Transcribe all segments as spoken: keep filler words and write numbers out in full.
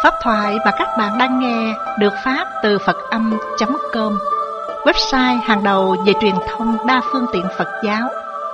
Pháp thoại mà các bạn đang nghe được phát từ Phật Âm chấm com, website hàng đầu về truyền thông đa phương tiện Phật giáo.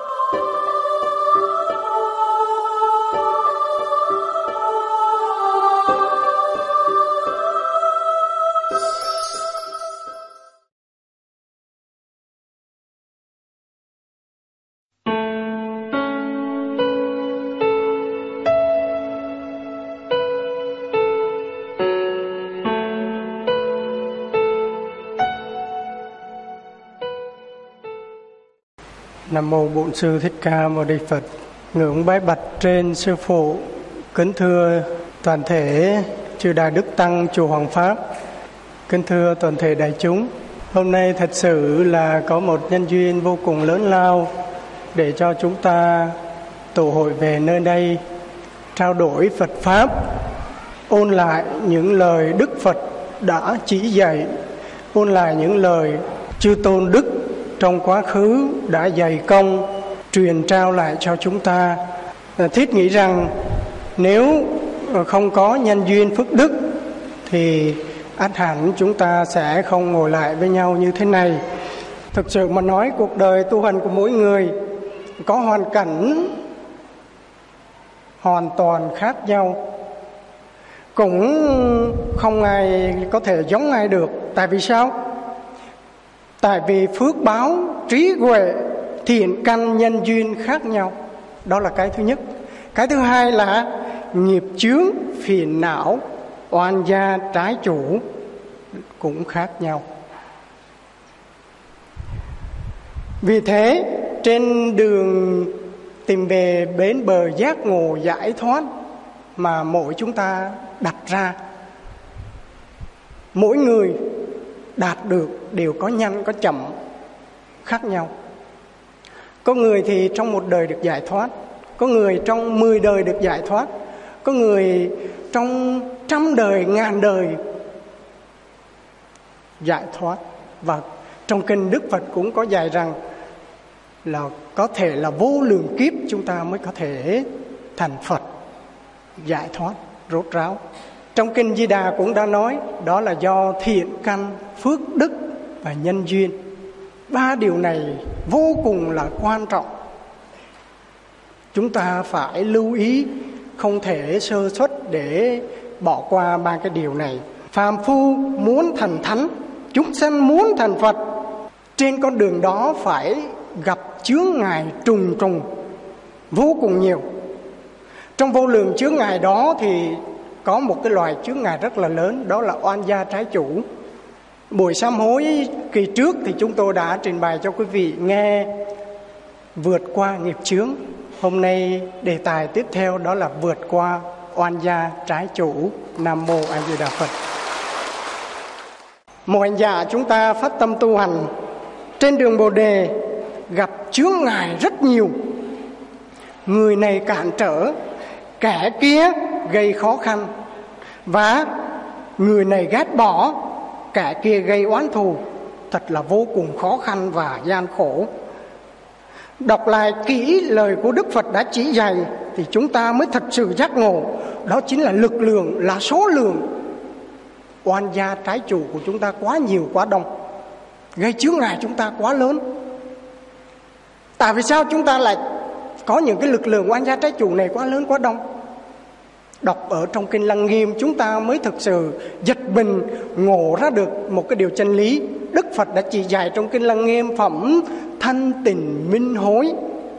Nam mô Bổn Sư Thích Ca Mâu Ni Phật. Ngưỡng bái bạch trên sư phụ. Kính thưa toàn thể chư Đại Đức Tăng chùa Hoàng Pháp. Kính thưa toàn thể đại chúng. Hôm nay thật sự là có một nhân duyên vô cùng lớn lao để cho chúng ta tụ hội về nơi đây, trao đổi Phật Pháp, ôn lại những lời Đức Phật đã chỉ dạy, ôn lại những lời chư Tôn Đức trong quá khứ đã dày công truyền trao lại cho chúng ta. Thiết nghĩ rằng nếu không có nhân duyên phước đức thì ắt hẳn chúng ta sẽ không ngồi lại với nhau như thế này. Thực sự mà nói, cuộc đời tu hành của mỗi người có hoàn cảnh hoàn toàn khác nhau, cũng không ai có thể giống ai được. Tại vì sao? Tại vì phước báo, trí huệ, thiện căn, nhân duyên khác nhau. Đó là cái thứ nhất. Cái thứ hai là nghiệp chướng, phiền não, oan gia, trái chủ cũng khác nhau. Vì thế, trên đường tìm về bến bờ giác ngộ giải thoát mà mỗi chúng ta đặt ra, mỗi người đạt được đều có nhanh có chậm khác nhau. Có người thì trong một đời được giải thoát, có người trong mười đời được giải thoát, có người trong trăm đời, ngàn đời giải thoát. Và trong kinh Đức Phật cũng có dạy rằng là có thể là vô lượng kiếp chúng ta mới có thể thành Phật, giải thoát, rốt ráo. Trong kinh Di Đà cũng đã nói đó là do thiện căn, phước đức và nhân duyên. Ba điều này vô cùng là quan trọng. Chúng ta phải lưu ý, không thể sơ suất để bỏ qua ba cái điều này. Phàm phu muốn thành thánh, chúng sanh muốn thành Phật, trên con đường đó phải gặp chướng ngại trùng trùng vô cùng nhiều. Trong vô lượng chướng ngại đó thì có một cái loài chướng ngại rất là lớn, đó là oan gia trái chủ. Buổi sám hối kỳ trước thì chúng tôi đã trình bày cho quý vị nghe vượt qua nghiệp chướng. Hôm nay đề tài tiếp theo đó là vượt qua oan gia trái chủ. Nam mô A Di Đà Phật. Mọi hành giả chúng ta phát tâm tu hành, trên đường Bồ Đề gặp chướng ngại rất nhiều. Người này cản trở, kẻ kia gây khó khăn, và người này ghét bỏ, kẻ kia gây oán thù. Thật là vô cùng khó khăn và gian khổ. Đọc lại kỹ lời của Đức Phật đã chỉ dạy thì chúng ta mới thật sự giác ngộ. Đó chính là lực lượng, là số lượng oan gia trái chủ của chúng ta quá nhiều, quá đông, gây chướng ngại chúng ta quá lớn. Tại vì sao chúng ta lại có những cái lực lượng oan gia trái chủ này quá lớn, quá đông? Đọc ở trong kinh Lăng Nghiêm chúng ta mới thực sự giật mình ngộ ra được một cái điều chân lý. Đức Phật đã chỉ dạy trong kinh Lăng Nghiêm phẩm thanh tịnh minh hối.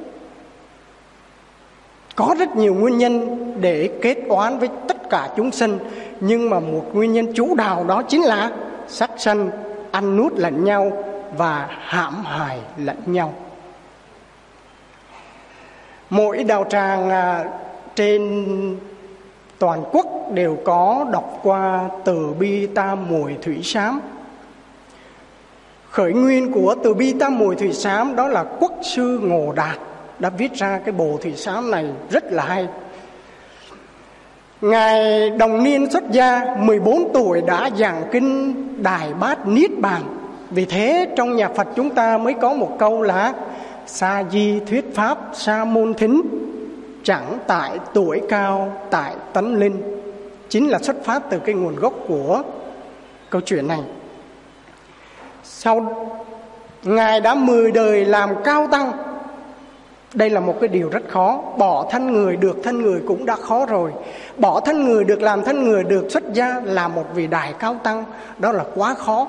Có rất nhiều nguyên nhân để kết oán với tất cả chúng sinh, nhưng mà một nguyên nhân chủ đạo đó chính là sát sanh, ăn nuốt lẫn nhau và hãm hại lẫn nhau. Mỗi đạo tràng trên toàn quốc đều có đọc qua Từ Bi Tam Muội Thủy Sám. Khởi nguyên của Từ Bi Tam Muội Thủy Sám đó là Quốc sư Ngộ Đạt đã viết ra cái bộ thủy sám này rất là hay. Ngài đồng niên xuất gia mười bốn tuổi đã giảng kinh Đại Bát Niết Bàn. Vì thế trong nhà Phật chúng ta mới có một câu là Sa di thuyết pháp sa môn thính, chẳng tại tuổi cao tại tánh linh. chính là xuất phát từ cái nguồn gốc của câu chuyện này. Sau Ngài đã mười đời làm cao tăng. Đây là một cái điều rất khó. Bỏ thân người được thân người cũng đã khó rồi. Bỏ thân người được làm thân người, được xuất gia là một vị đại cao tăng, đó là quá khó.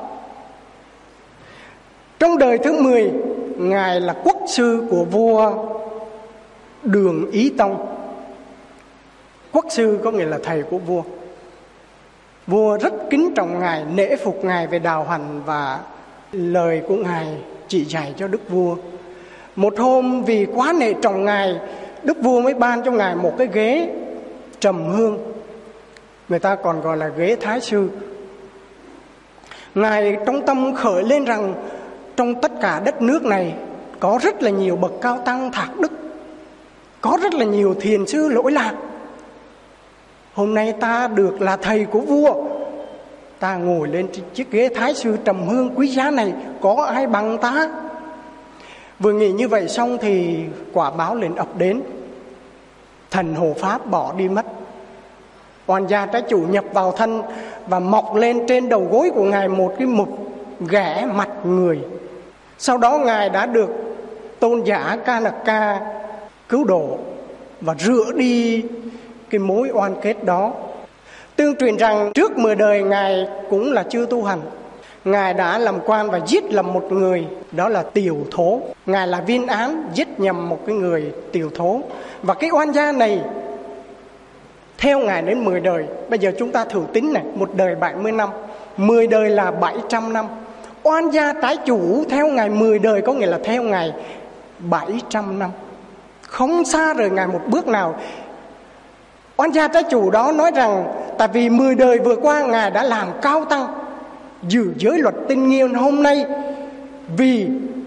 Trong đời thứ mười, Ngài là quốc sư của vua Đường Ý Tông. Quốc sư có nghĩa là thầy của vua. Vua rất kính trọng Ngài, nể phục Ngài về đạo hành và lời của Ngài chỉ dạy cho đức vua. Một hôm vì quá nể trọng Ngài, đức vua mới ban cho Ngài một cái ghế trầm hương, người ta còn gọi là ghế thái sư. Ngài trong tâm khởi lên rằng trong tất cả đất nước này có rất là nhiều bậc cao tăng thạc đức, có rất là nhiều thiền sư lỗi lạc. Hôm nay ta được là thầy của vua, ta ngồi lên chiếc ghế thái sư trầm hương quý giá này, có ai bằng ta? Vừa nghĩ như vậy xong thì quả báo liền ập đến. Thần hộ pháp bỏ đi mất. Oan gia trái chủ nhập vào thân và mọc lên trên đầu gối của Ngài một cái mụt ghẻ mặt người. Sau đó Ngài đã được tôn giả Kanaka cứu độ và rửa đi cái mối oan kết đó. Tương truyền rằng trước mười đời Ngài cũng là chưa tu hành. Ngài đã làm quan và giết lầm một người, đó là Tiều Thố. Ngài là viên án giết nhầm một cái người Tiều Thố. Và cái oan gia này theo Ngài đến mười đời. Bây giờ chúng ta thử tính này, một đời bảy mươi năm, mười đời là bảy trăm năm. Oan gia trái chủ theo Ngài mười đời có nghĩa là theo Ngài bảy trăm năm, không xa rời Ngài một bước nào. Oan gia trái chủ đó nói rằng tại vì mười đời vừa qua Ngài đã làm cao tăng, giữ giới luật tinh nghiêm, hôm nay vì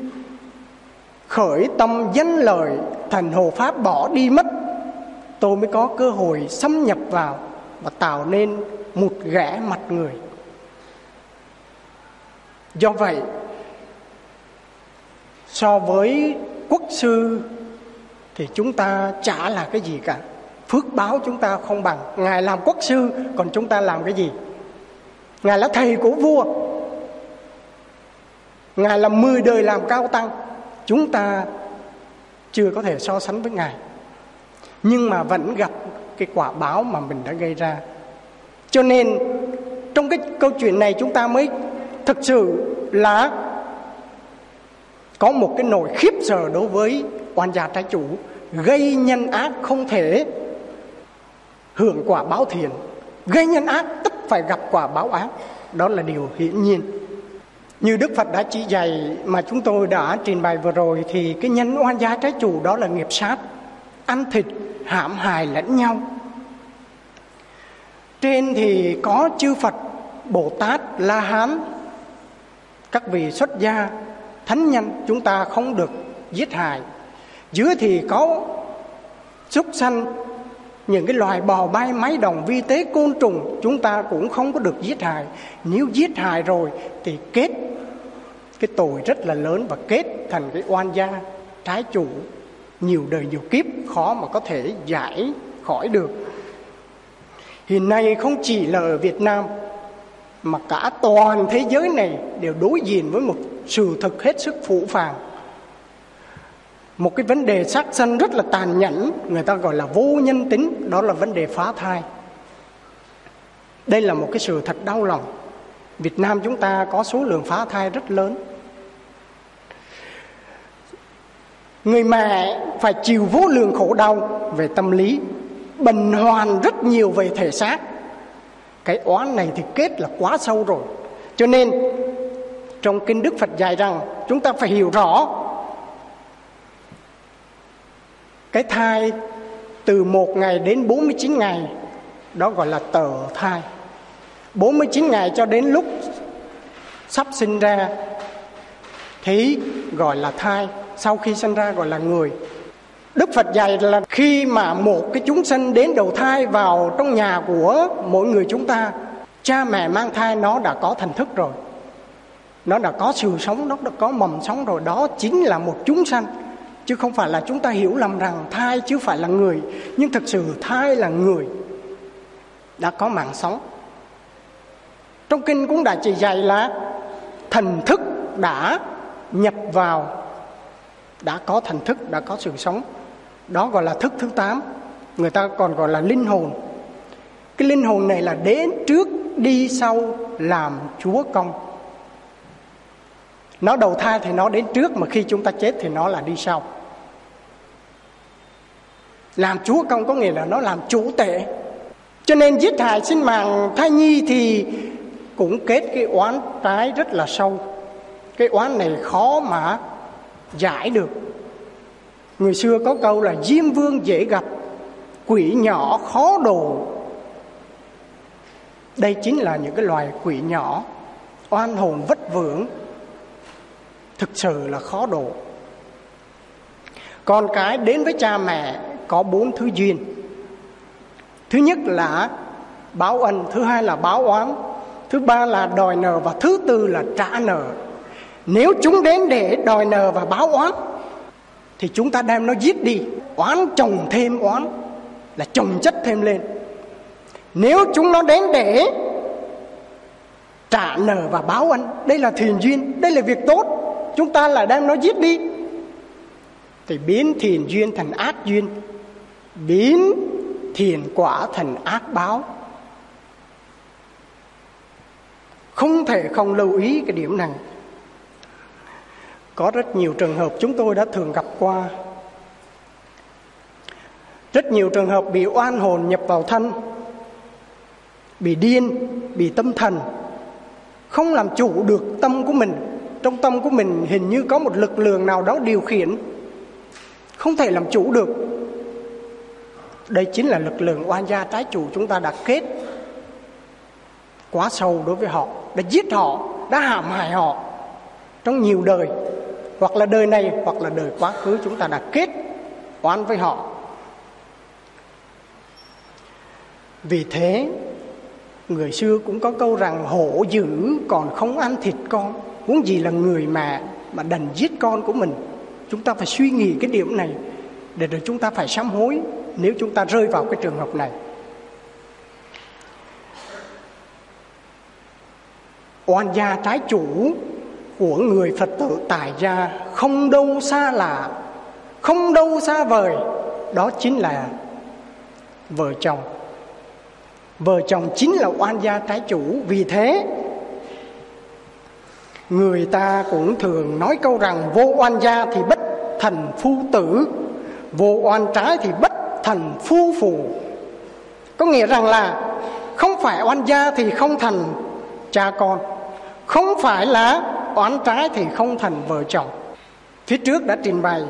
khởi tâm danh lợi thần hộ pháp bỏ đi mất, tôi mới có cơ hội xâm nhập vào và tạo nên một ghẻ mặt người. Do vậy so với quốc sư thì chúng ta chả là cái gì cả. Phước báo chúng ta không bằng. Ngài làm quốc sư, còn chúng ta làm cái gì? Ngài là thầy của vua, Ngài là mười đời làm cao tăng, chúng ta chưa có thể so sánh với Ngài. Nhưng mà vẫn gặp cái quả báo mà mình đã gây ra. Cho nên trong cái câu chuyện này chúng ta mới thực sự là có một cái nỗi khiếp sợ đối với oan gia trái chủ. Gây nhân ác không thể hưởng quả báo thiện, gây nhân ác tất phải gặp quả báo ác. Đó là điều hiển nhiên. Như Đức Phật đã chỉ dạy mà chúng tôi đã trình bày vừa rồi, thì cái nhân oan gia trái chủ đó là nghiệp sát, ăn thịt hãm hại lẫn nhau. Trên thì có chư Phật, Bồ Tát, La Hán, các vị xuất gia, thánh nhân, chúng ta không được giết hại. Dưới thì có súc sanh, những cái loài bò bay, máy đồng, vi tế, côn trùng, chúng ta cũng không có được giết hại. Nếu giết hại rồi thì kết cái tội rất là lớn và kết thành cái oan gia trái chủ, nhiều đời nhiều kiếp khó mà có thể giải khỏi được. Hiện nay không chỉ là ở Việt Nam mà cả toàn thế giới này đều đối diện với một sự thực hết sức phũ phàng. Một cái vấn đề sát sanh rất là tàn nhẫn, người ta gọi là vô nhân tính, đó là vấn đề phá thai. Đây là một cái sự thật đau lòng. Việt Nam chúng ta có số lượng phá thai rất lớn. Người mẹ phải chịu vô lượng khổ đau về tâm lý, bệnh hoạn rất nhiều về thể xác. Cái oán này thì kết là quá sâu rồi. Cho nên trong kinh Đức Phật dạy rằng chúng ta phải hiểu rõ cái thai từ một ngày đến bốn mươi chín ngày, đó gọi là tờ thai. Bốn mươi chín ngày cho đến lúc sắp sinh ra thì gọi là thai, sau khi sinh ra gọi là người. Đức Phật dạy là khi mà một cái chúng sinh đến đầu thai vào trong nhà của mỗi người chúng ta, cha mẹ mang thai nó đã có thần thức rồi, nó đã có sự sống, nó đã có mầm sống rồi. Đó chính là một chúng sanh, chứ không phải là chúng ta hiểu lầm rằng thai chứ phải là người. Nhưng thực sự thai là người. đã có mạng sống. Trong kinh cũng đã chỉ dạy là thần thức đã nhập vào, đã có thần thức, đã có sự sống. Đó gọi là thức thứ tám. Người ta còn gọi là linh hồn. Cái linh hồn này là đến trước đi sau làm Chúa công. Nó đầu thai thì nó đến trước, mà khi chúng ta chết thì nó là đi sau. Làm Chúa công có nghĩa là nó làm chủ tể. Cho nên giết hại sinh mạng thai nhi thì cũng kết cái oán trái rất là sâu. Cái oán này khó mà giải được. Người xưa có câu là diêm vương dễ gặp, quỷ nhỏ khó độ. Đây chính là những cái loài quỷ nhỏ, oan hồn vất vưởng, thực sự là khó độ. Con cái đến với cha mẹ có bốn thứ duyên. Thứ nhất là báo ân, thứ hai là báo oán, thứ ba là đòi nợ, và thứ tư là trả nợ. Nếu chúng đến để đòi nợ và báo oán thì chúng ta đem nó giết đi. Oán chồng thêm oán, là chồng chất thêm lên. Nếu chúng nó đến để trả nợ và báo ân, đây là thiện duyên, đây là việc tốt, chúng ta là đem nó giết đi, thì biến thiện duyên thành ác duyên, biến thiện quả thành ác báo. Không thể không lưu ý cái điểm này. Có rất nhiều trường hợp chúng tôi đã thường gặp qua. Rất nhiều trường hợp bị oan hồn nhập vào thân, bị điên, bị tâm thần, không làm chủ được tâm của mình. Trong tâm của mình hình như có một lực lượng nào đó điều khiển, không thể làm chủ được. Đây chính là lực lượng oan gia trái chủ chúng ta đã kết quá sâu đối với họ, đã giết họ, đã hãm hại họ trong nhiều đời, hoặc là đời này hoặc là đời quá khứ, chúng ta đã kết oan với họ. Vì thế người xưa cũng có câu rằng hổ dữ còn không ăn thịt con, huống gì là người mẹ mà đành giết con của mình. Chúng ta phải suy nghĩ cái điểm này để rồi chúng ta phải sám hối nếu chúng ta rơi vào cái trường hợp này. Oan gia trái chủ của người Phật tử tại gia không đâu xa lạ, không đâu xa vời, đó chính là vợ chồng. Vợ chồng chính là oan gia trái chủ. Vì thế người ta cũng thường nói câu rằng vô oan gia thì bất thành phu tử, vô oan trái thì bất thành phu phụ. Có nghĩa rằng là không phải oan gia thì không thành cha con, không phải là oán trái thì không thành vợ chồng. Phía trước đã trình bày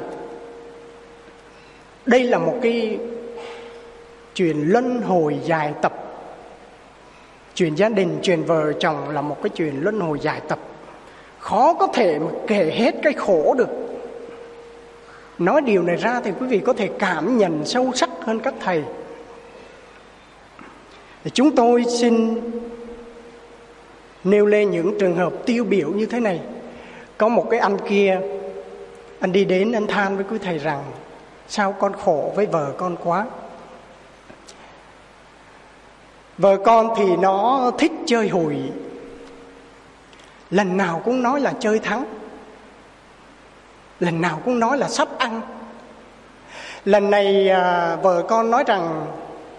đây là một cái chuyện luân hồi dài tập. Chuyện gia đình, chuyện vợ chồng là một cái chuyện luân hồi dài tập, khó có thể mà kể hết cái khổ được. Nói điều này ra thì quý vị có thể cảm nhận sâu sắc hơn các thầy. Thì chúng tôi xin nêu lên những trường hợp tiêu biểu như thế này. Có một cái anh kia, anh đi đến anh than với quý thầy rằng sao con khổ với vợ con quá. Vợ con thì nó thích chơi hụi, lần nào cũng nói là chơi thắng, lần nào cũng nói là sắp ăn. Lần này à, vợ con nói rằng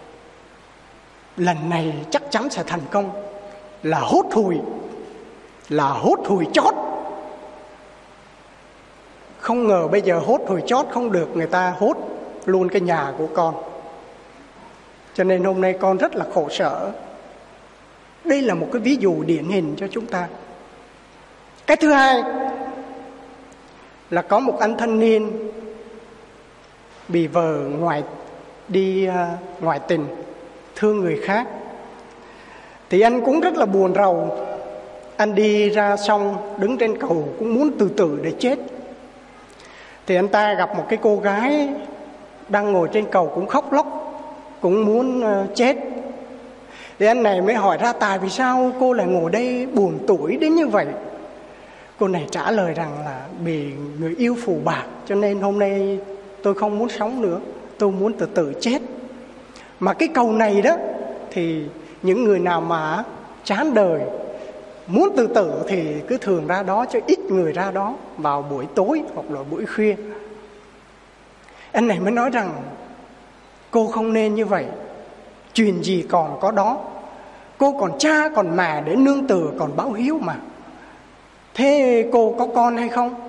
lần này chắc chắn sẽ thành công, là hốt hụi, là hốt hụi chót. Không ngờ bây giờ hốt hụi chót không được, người ta hốt luôn cái nhà của con. Cho nên hôm nay con rất là khổ sở. Đây là một cái ví dụ điển hình cho chúng ta. Cái thứ hai là có một anh thanh niên bị vợ ngoại đi uh, ngoại tình, thương người khác. Thì anh cũng rất là buồn rầu. Anh đi ra sông, đứng trên cầu cũng muốn tự tử để chết. Thì anh ta gặp một cái cô gái đang ngồi trên cầu cũng khóc lóc, cũng muốn uh, chết. Thì anh này mới hỏi ra tại vì sao cô lại ngồi đây buồn tủi đến như vậy. Cô này trả lời rằng là bị người yêu phù bạc, cho nên hôm nay tôi không muốn sống nữa, tôi muốn tự tử chết. Mà cái cầu này đó thì những người nào mà chán đời, muốn tự tử thì cứ thường ra đó, chứ ít người ra đó vào buổi tối hoặc là buổi khuya. Anh này mới nói rằng cô không nên như vậy. Chuyện gì còn có đó. Cô còn cha còn mẹ để nương tựa, còn báo hiếu mà. Thế cô có con hay không?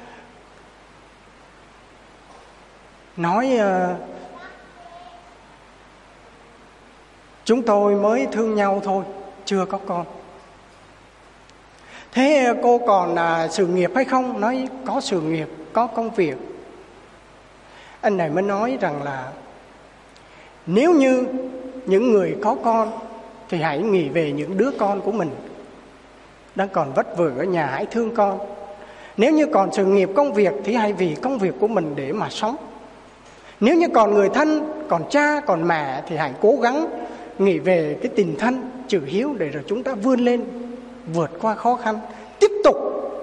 Nói uh, chúng tôi mới thương nhau thôi, chưa có con. Thế cô còn uh, sự nghiệp hay không? Nói có sự nghiệp, có công việc. Anh này mới nói rằng là nếu như những người có con thì hãy nghĩ về những đứa con của mình đang còn vất vả ở nhà, hãy thương con. Nếu như còn sự nghiệp công việc thì hãy vì công việc của mình để mà sống. Nếu như còn người thân, còn cha, còn mẹ thì hãy cố gắng nghĩ về cái tình thân, chữ hiếu để rồi chúng ta vươn lên, vượt qua khó khăn, tiếp tục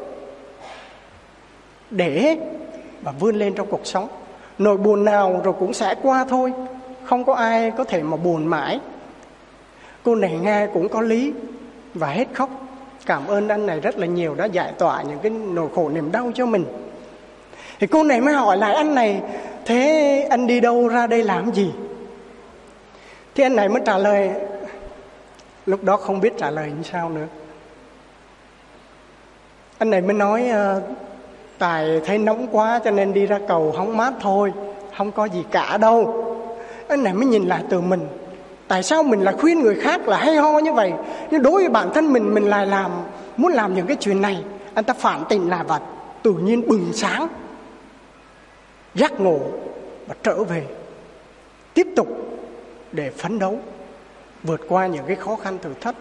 để mà vươn lên trong cuộc sống. Nỗi buồn nào rồi cũng sẽ qua thôi, không có ai có thể mà buồn mãi. Cô này nghe cũng có lý và hết khóc. Cảm ơn anh này rất là nhiều, đã giải tỏa những cái nỗi khổ niềm đau cho mình. Thì cô này mới hỏi lại anh này, thế anh đi đâu ra đây làm gì? Thì anh này mới trả lời, lúc đó không biết trả lời như sao nữa. Anh này mới nói, tại thấy nóng quá cho nên đi ra cầu hóng mát thôi, không có gì cả đâu. Anh này mới nhìn lại từ mình, tại sao mình lại khuyên người khác là hay ho như vậy, nhưng đối với bản thân mình, mình lại làm muốn làm những cái chuyện này. Anh ta phản tỉnh lại và tự nhiên bừng sáng, giác ngộ và trở về, tiếp tục để phấn đấu, vượt qua những cái khó khăn thử thách.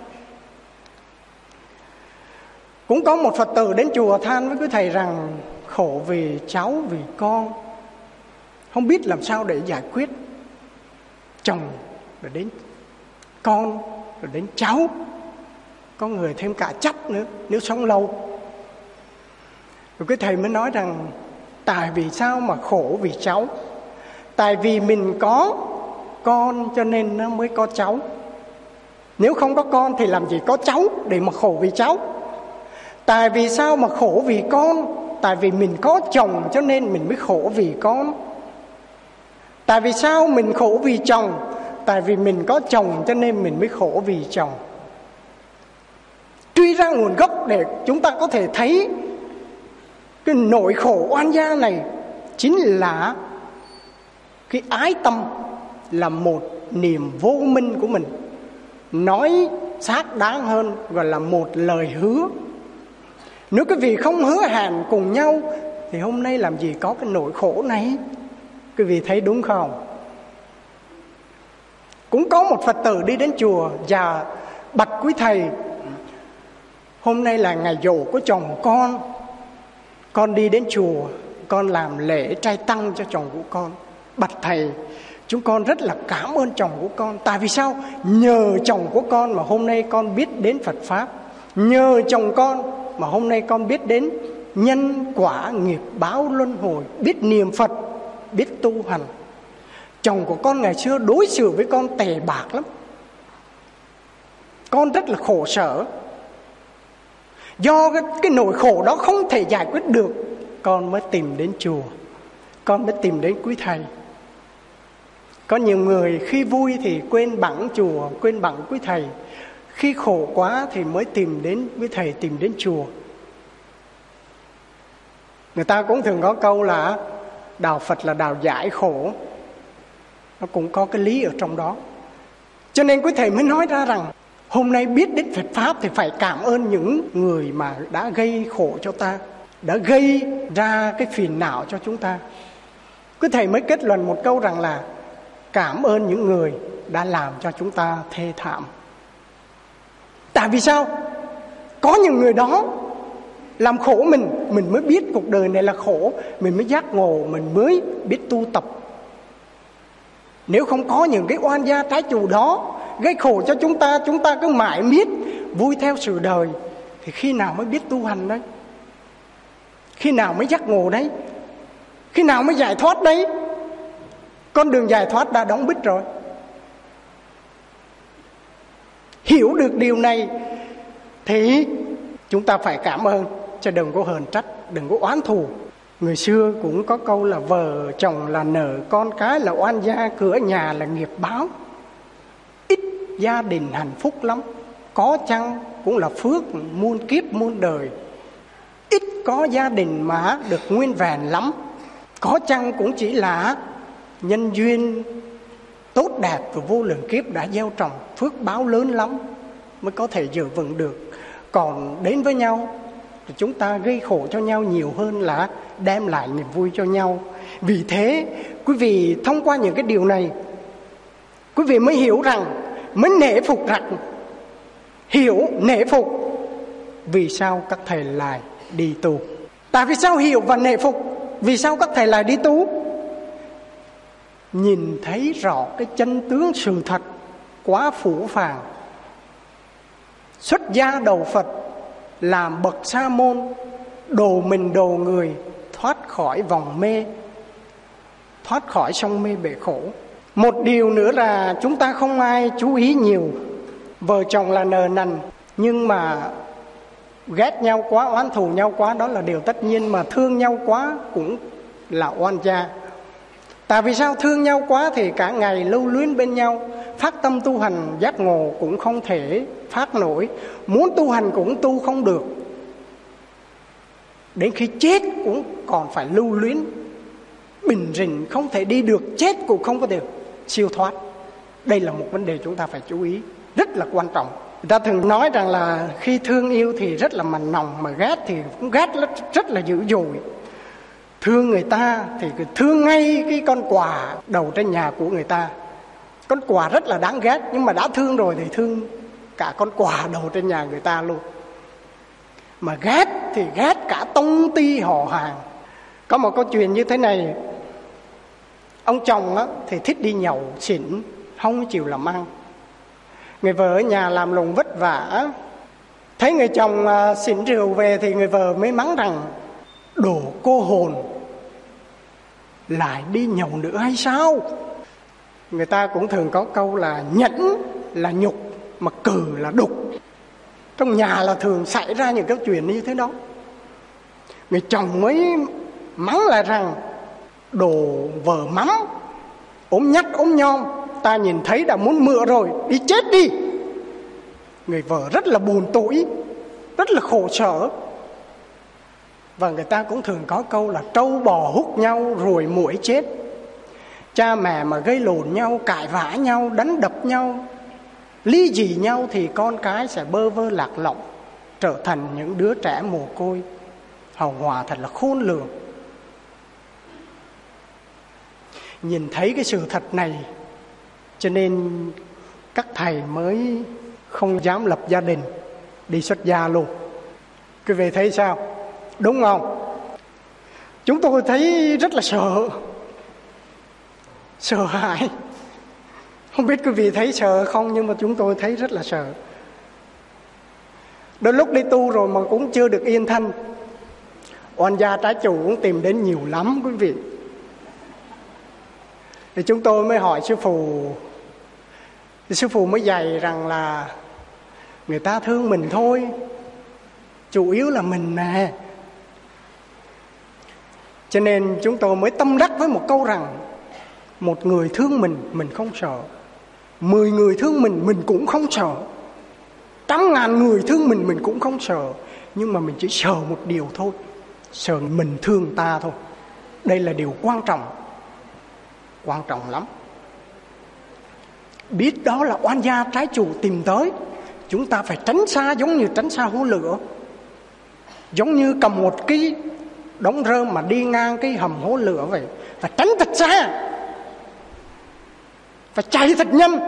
Cũng có một Phật tử đến chùa than với quý thầy rằng khổ vì cháu, vì con, không biết làm sao để giải quyết. Chồng rồi đến con, rồi đến cháu, có người thêm cả chấp nữa nếu sống lâu. Rồi cái thầy mới nói rằng tại vì sao mà khổ vì cháu? Tại vì mình có con cho nên nó mới có cháu. Nếu không có con thì làm gì có cháu để mà khổ vì cháu. Tại vì sao mà khổ vì con? Tại vì mình có chồng cho nên mình mới khổ vì con. Tại vì sao mình khổ vì chồng? Tại vì mình có chồng cho nên mình mới khổ vì chồng. Truy ra nguồn gốc để chúng ta có thể thấy cái nỗi khổ oan gia này chính là cái ái tâm, là một niềm vô minh của mình. Nói xác đáng hơn gọi là một lời hứa. Nếu cái vị không hứa hẹn cùng nhau thì hôm nay làm gì có cái nỗi khổ này. Quý vị thấy đúng không? Cũng có một Phật tử đi đến chùa và bạch quý thầy, hôm nay là ngày giỗ của chồng con, con đi đến chùa, con làm lễ trai tăng cho chồng của con. Bạch thầy, chúng con rất là cảm ơn chồng của con. Tại vì sao? Nhờ chồng của con mà hôm nay con biết đến Phật Pháp. Nhờ chồng con mà hôm nay con biết đến nhân quả nghiệp báo luân hồi, biết niệm Phật, biết tu hành. Chồng của con ngày xưa đối xử với con tệ bạc lắm, con rất là khổ sở. Do cái, cái nỗi khổ đó không thể giải quyết được, con mới tìm đến chùa, con mới tìm đến quý thầy. Có nhiều người khi vui thì quên bẵng chùa, quên bẵng quý thầy. Khi khổ quá thì mới tìm đến quý thầy, tìm đến chùa. Người ta cũng thường có câu là đạo Phật là đạo giải khổ. Nó cũng có cái lý ở trong đó. Cho nên quý thầy mới nói ra rằng hôm nay biết đến Phật Pháp thì phải cảm ơn những người mà đã gây khổ cho ta, đã gây ra cái phiền não cho chúng ta. Quý thầy mới kết luận một câu rằng là cảm ơn những người đã làm cho chúng ta thê thảm. Tại vì sao? Có những người đó làm khổ mình, mình mới biết cuộc đời này là khổ, mình mới giác ngộ, mình mới biết tu tập. Nếu không có những cái oan gia trái chủ đó gây khổ cho chúng ta, chúng ta cứ mãi miết vui theo sự đời, thì khi nào mới biết tu hành đấy? Khi nào mới giác ngộ đấy? Khi nào mới giải thoát đấy? Con đường giải thoát đã đóng bít rồi. hiểu được điều này thì chúng ta phải cảm ơn, chứ đừng có hờn trách, đừng có oán thù. Người xưa cũng có câu là vợ chồng là nợ, con cái là oan gia, cửa nhà là nghiệp báo. Ít gia đình hạnh phúc lắm, có chăng cũng là phước muôn kiếp muôn đời. Ít có gia đình mà được nguyên vẹn lắm, có chăng cũng chỉ là nhân duyên tốt đẹp và vô lượng kiếp đã gieo trồng, phước báo lớn lắm mới có thể giữ vững được. Còn đến với nhau thì chúng ta gây khổ cho nhau nhiều hơn là đem lại niềm vui cho nhau. Vì thế quý vị thông qua những cái điều này, quý vị mới hiểu rằng, mới nể phục rằng, hiểu nể phục vì sao các thầy lại đi tu. Tại vì sao hiểu và nể phục? Vì sao các thầy lại đi tu? Nhìn thấy rõ cái chân tướng sự thật quá phũ phàng. Xuất gia đầu Phật, làm bậc sa môn, độ mình độ người, thoát khỏi vòng mê, thoát khỏi sông mê bể khổ. Một điều nữa là chúng ta không ai chú ý nhiều. Vợ chồng là nợ nần, nhưng mà ghét nhau quá, oán thù nhau quá, đó là điều tất nhiên. Mà thương nhau quá cũng là oan gia. Tại vì sao? Thương nhau quá thì cả ngày lưu luyến bên nhau, phát tâm tu hành giác ngộ cũng không thể phát nổi, muốn tu hành cũng tu không được, đến khi chết cũng còn phải lưu luyến, bình rình không thể đi được, chết cũng không có được siêu thoát. Đây là một vấn đề chúng ta phải chú ý, rất là quan trọng. Người ta thường nói rằng là khi thương yêu thì rất là mặn nồng, mà ghét thì cũng ghét rất, rất là dữ dội. Thương người ta thì thương ngay cái con quà đầu trên nhà của người ta. Con quà rất là đáng ghét, nhưng mà đã thương rồi thì thương cả con quà đầu trên nhà người ta luôn. Mà ghét thì ghét cả tông ty họ hàng. Có một câu chuyện như thế này. Ông chồng á, thì thích đi nhậu xỉn, không chịu làm ăn. Người vợ ở nhà làm lụng vất vả, thấy người chồng xỉn rượu về thì người vợ mới mắng rằng đồ cô hồn, lại đi nhậu nữa hay sao? Người ta cũng thường có câu là nhẫn là nhục, mà cừ là đục. Trong nhà là thường xảy ra những cái chuyện như thế đó. Người chồng mới mắng lại rằng đồ vợ mắm, ốm nhách ốm nhom, ta nhìn thấy đã muốn mựa rồi, đi chết đi. Người vợ rất là buồn tủi, rất là khổ sở. Và người ta cũng thường có câu là trâu bò hút nhau rồi muỗi chết. Cha mẹ mà gây lộn nhau, cãi vã nhau, đánh đập nhau, ly dị nhau thì con cái sẽ bơ vơ lạc lõng, trở thành những đứa trẻ mồ côi. Hậu họa thật là khôn lường. Nhìn thấy cái sự thật này, cho nên các thầy mới không dám lập gia đình, đi xuất gia luôn. Quý vị thấy sao? Đúng không? Chúng tôi thấy rất là sợ, sợ hãi. Không biết quý vị thấy sợ không, nhưng mà chúng tôi thấy rất là sợ. Đôi lúc đi tu rồi mà cũng chưa được yên thân, oan gia trái chủ cũng tìm đến nhiều lắm quý vị. Thì chúng tôi mới hỏi sư phụ, thì sư phụ mới dạy rằng là người ta thương mình thôi, chủ yếu là mình nè. Cho nên chúng tôi mới tâm đắc với một câu rằng một người thương mình, mình không sợ. Mười người thương mình, mình cũng không sợ. Trăm ngàn người thương mình, mình cũng không sợ. Nhưng mà mình chỉ sợ một điều thôi, sợ mình thương ta thôi. Đây là điều quan trọng, quan trọng lắm. Biết đó là oan gia trái chủ tìm tới, chúng ta phải tránh xa, giống như tránh xa hố lửa. Giống như cầm một cái đống rơm mà đi ngang cái hầm hố lửa vậy, phải tránh thật xa, phải chạy thật nhanh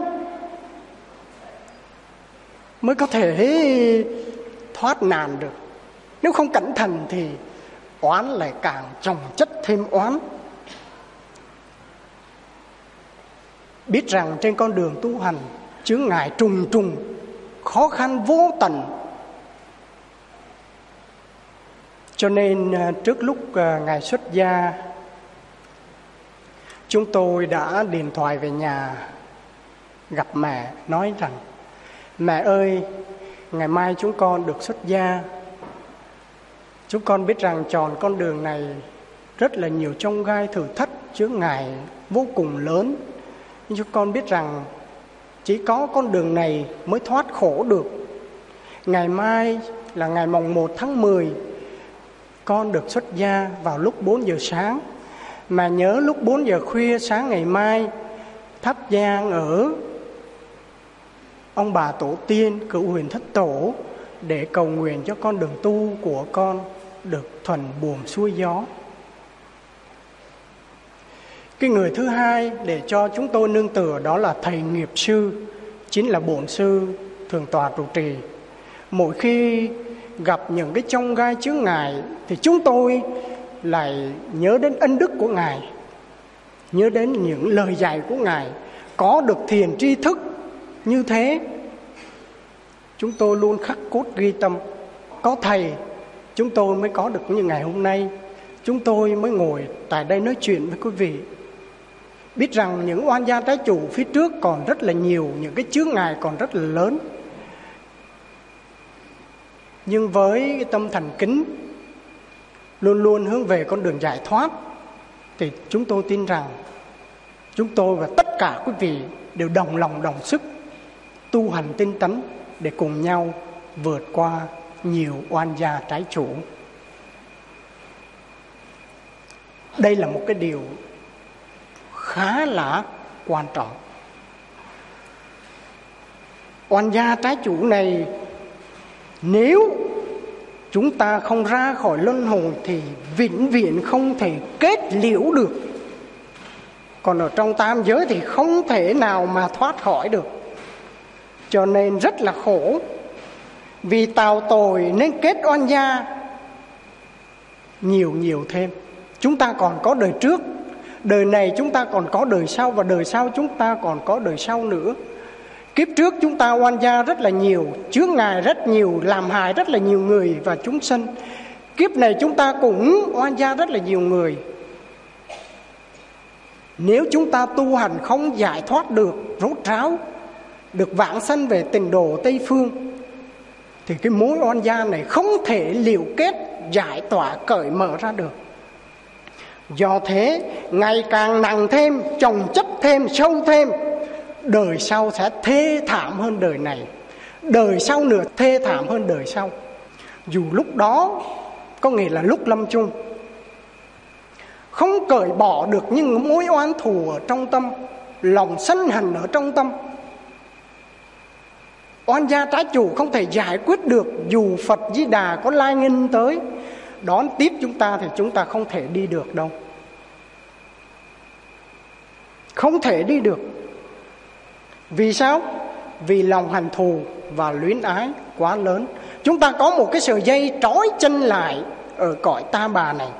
mới có thể thoát nạn được. Nếu không cẩn thận thì oán lại càng chồng chất thêm oán. Biết rằng trên con đường tu hành chướng ngại trùng trùng, khó khăn vô tận. Cho nên trước lúc Ngài xuất gia, chúng tôi đã điện thoại về nhà gặp mẹ, nói rằng Mẹ ơi, ngày mai chúng con được xuất gia. Chúng con biết rằng tròn con đường này rất là nhiều chông gai thử thách, chướng ngại vô cùng lớn. Nhưng chúng con biết rằng chỉ có con đường này mới thoát khổ được. Ngày mai là ngày mồng một tháng mười, con được xuất gia vào lúc bốn giờ sáng. Mà nhớ lúc bốn giờ khuya sáng ngày mai thắp nhang ở ông bà tổ tiên Cửu Huyền Thất Tổ để cầu nguyện cho con đường tu của con được thuận buồm xuôi gió. Cái người thứ hai để cho chúng tôi nương tựa đó là thầy nghiệp sư, chính là bổn sư thường tọa trụ trì. Mỗi khi gặp những cái chông gai chướng ngại thì chúng tôi lại nhớ đến ân đức của Ngài, nhớ đến những lời dạy của Ngài. Có được thiền tri thức như thế, chúng tôi luôn khắc cốt ghi tâm. Có thầy, chúng tôi mới có được như ngày hôm nay. Chúng tôi mới ngồi tại đây nói chuyện với quý vị. Biết rằng những oan gia trái chủ phía trước còn rất là nhiều, những cái chướng ngại còn rất là lớn. Nhưng với cái tâm thành kính, luôn luôn hướng về con đường giải thoát, thì chúng tôi tin rằng chúng tôi và tất cả quý vị đều đồng lòng đồng sức tu hành tinh tấn để cùng nhau vượt qua nhiều oan gia trái chủ. Đây là một cái điều khá là quan trọng. Oan gia trái chủ này, nếu chúng ta không ra khỏi luân hồi thì vĩnh viễn không thể kết liễu được. Còn ở trong tam giới thì không thể nào mà thoát khỏi được. Cho nên rất là khổ. Vì tạo tội nên kết oan gia nhiều nhiều thêm. Chúng ta còn có đời trước, đời này chúng ta còn có đời sau, và đời sau chúng ta còn có đời sau nữa. Kiếp trước chúng ta oan gia rất là nhiều, chướng ngại rất nhiều, làm hại rất là nhiều người và chúng sinh. Kiếp này chúng ta cũng oan gia rất là nhiều người. Nếu chúng ta tu hành không giải thoát được, rốt ráo, được vãng sanh về tịnh độ Tây Phương, thì cái mối oan gia này không thể liễu kết, giải tỏa, cởi mở ra được. Do thế, ngày càng nặng thêm, chồng chất thêm, sâu thêm, đời sau sẽ thê thảm hơn đời này, đời sau nữa thê thảm hơn đời sau. Dù lúc đó có nghĩa là lúc lâm chung, không cởi bỏ được những mối oán thù ở trong tâm, lòng sân hận ở trong tâm. Oan gia trái chủ không thể giải quyết được, dù Phật Di Đà có lai nghinh tới đón tiếp chúng ta thì chúng ta không thể đi được đâu. Không thể đi được. Vì sao? Vì lòng hận thù và luyến ái quá lớn. Chúng ta có một cái sợi dây trói chân lại ở cõi ta bà này.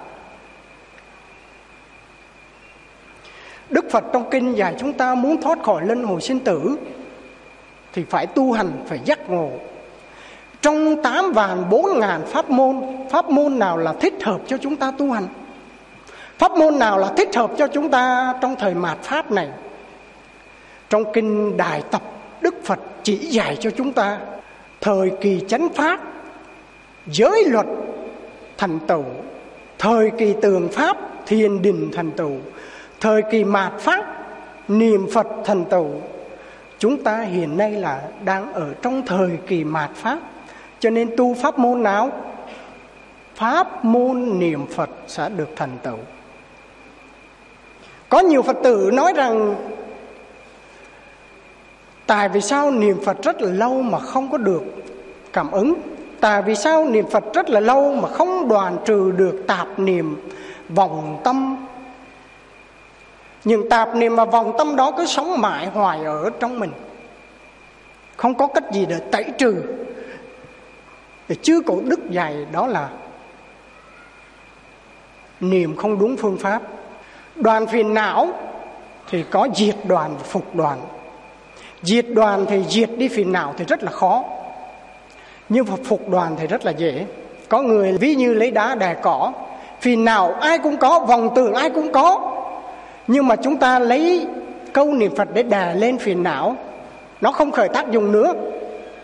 Đức Phật trong kinh dạy chúng ta muốn thoát khỏi luân hồi sinh tử thì phải tu hành, phải giác ngộ. Trong tám vạn bốn ngàn pháp môn, pháp môn nào là thích hợp cho chúng ta tu hành? Pháp môn nào là thích hợp cho chúng ta trong thời mạt Pháp này? Trong kinh Đại Tập, Đức Phật chỉ dạy cho chúng ta thời kỳ chánh Pháp, giới luật thành tựu, thời kỳ tường Pháp, thiền định thành tựu, thời kỳ mạt Pháp, niệm Phật thành tựu. Chúng ta hiện nay là đang ở trong thời kỳ mạt Pháp, cho nên tu pháp môn nào? Pháp môn niệm Phật sẽ được thành tựu. Có nhiều Phật tử nói rằng tại vì sao niệm Phật rất là lâu mà không có được cảm ứng? Tại vì sao niệm Phật rất là lâu mà không đoạn trừ được tạp niệm, vọng tâm? Những tạp niệm và vọng tâm đó cứ sống mãi hoài ở trong mình, không có cách gì để tẩy trừ. Để chư Cổ Đức dạy đó là niệm không đúng phương pháp. Đoàn phiền não thì có diệt đoàn và phục đoàn. Diệt đoàn thì diệt đi phiền não thì rất là khó, nhưng mà phục đoàn thì rất là dễ. Có người ví như lấy đá đè cỏ, phiền não ai cũng có, vọng tưởng ai cũng có, nhưng mà chúng ta lấy câu niệm Phật để đè lên phiền não, nó không khởi tác dụng nữa.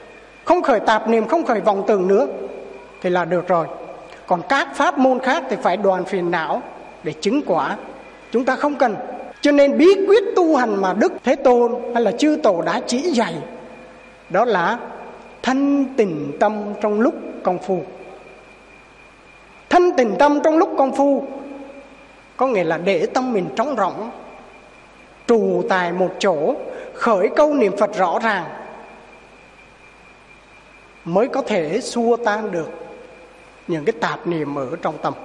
không khởi tạp niệm, không khởi vọng tưởng nữa thì là được rồi. Còn các pháp môn khác thì phải đoạn phiền não để chứng quả, chúng ta không cần. Cho nên bí quyết tu hành mà Đức Thế Tôn hay là chư tổ đã chỉ dạy, đó là thanh tịnh tâm trong lúc công phu. Thanh tịnh tâm trong lúc công phu có nghĩa là để tâm mình trống rỗng, trù tại một chỗ, khởi câu niệm Phật rõ ràng, mới có thể xua tan được những cái tạp niệm ở trong tâm.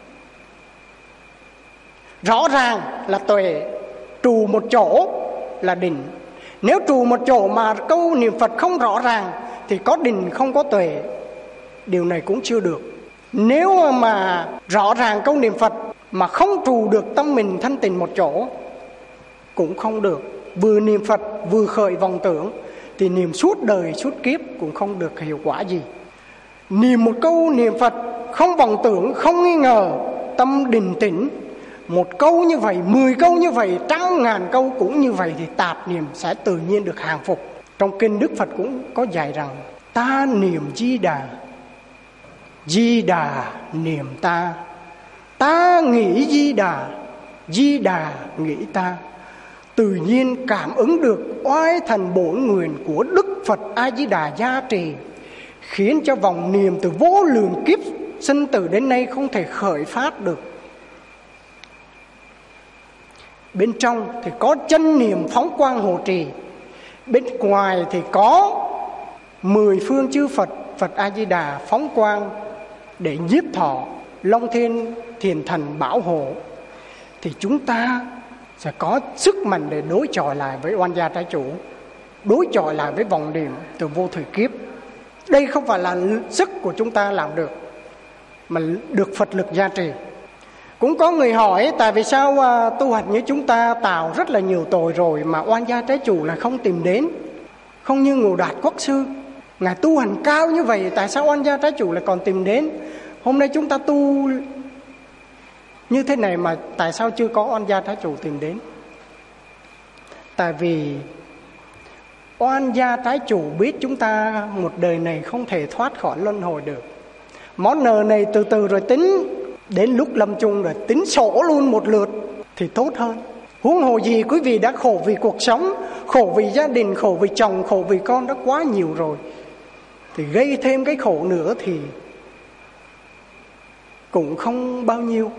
Rõ ràng là tuệ, trù một chỗ là định. Nếu trù một chỗ mà câu niệm Phật không rõ ràng thì có định không có tuệ, điều này cũng chưa được. Nếu mà rõ ràng câu niệm Phật mà không trù được tâm mình thanh tịnh một chỗ cũng không được. Vừa niệm Phật vừa khởi vọng tưởng thì niệm suốt đời suốt kiếp cũng không được hiệu quả gì. Niệm một câu niệm Phật không vọng tưởng, không nghi ngờ, tâm định tĩnh, một câu như vậy, mười câu như vậy, trăm ngàn câu cũng như vậy thì tạp niệm sẽ tự nhiên được hàng phục. Trong kinh Đức Phật cũng có dạy rằng ta niệm Di Đà, Di Đà niệm ta, ta nghĩ Di Đà, Di Đà nghĩ ta. Tự nhiên cảm ứng được oai thần bổn nguyện của Đức Phật A Di Đà gia trì, khiến cho vòng niệm từ vô lượng kiếp sinh tử đến nay không thể khởi phát được. Bên trong thì có chân niệm phóng quang hộ trì, bên ngoài thì có mười phương chư Phật, Phật A Di Đà phóng quang để nhiếp thọ, long thiên thiền thần bảo hộ. Thì chúng ta sẽ có sức mạnh để đối chọi lại với oan gia trái chủ, đối chọi lại với vòng niệm từ vô thời kiếp. Đây không phải là sức của chúng ta làm được, mà được Phật lực gia trì. Cũng có người hỏi tại vì sao uh, tu hành như chúng ta tạo rất là nhiều tội rồi mà oan gia trái chủ là không tìm đến. Không như Ngộ Đạt Quốc Sư, Ngài tu hành cao như vậy, tại sao oan gia trái chủ lại còn tìm đến? Hôm nay chúng ta tu như thế này mà tại sao chưa có oan gia trái chủ tìm đến? Tại vì oan gia trái chủ biết chúng ta một đời này không thể thoát khỏi luân hồi được. Món nợ này từ từ rồi tính, đến lúc lâm chung rồi tính sổ luôn một lượt thì tốt hơn. Huống hồ gì quý vị đã khổ vì cuộc sống, khổ vì gia đình, khổ vì chồng, khổ vì con đã quá nhiều rồi, thì gây thêm cái khổ nữa thì cũng không bao nhiêu.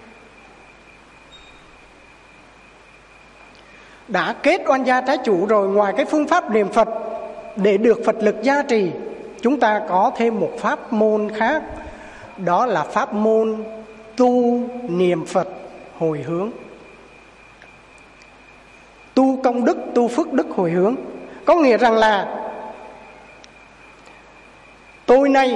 Đã kết oan gia trái chủ rồi, ngoài cái phương pháp niệm Phật để được Phật lực gia trì, chúng ta có thêm một pháp môn khác, đó là pháp môn tu niệm Phật hồi hướng. Tu công đức, tu phước đức hồi hướng. Có nghĩa rằng là tôi nay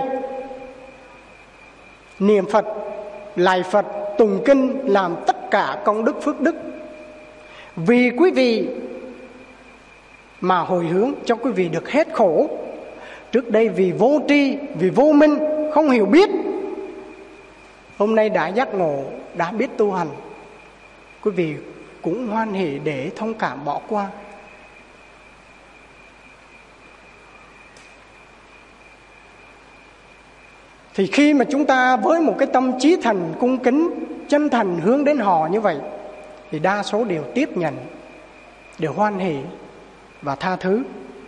niệm Phật, lạy Phật, tụng kinh, làm tất cả công đức phước đức vì quý vị mà hồi hướng cho quý vị được hết khổ. Trước đây vì vô tri, vì vô minh, không hiểu biết, hôm nay đã giác ngộ, đã biết tu hành, quý vị cũng hoan hỷ để thông cảm bỏ qua. Thì khi mà chúng ta với một cái tâm trí thành cung kính, chân thành hướng đến họ như vậy, thì đa số đều tiếp nhận, đều hoan hỷ và tha thứ.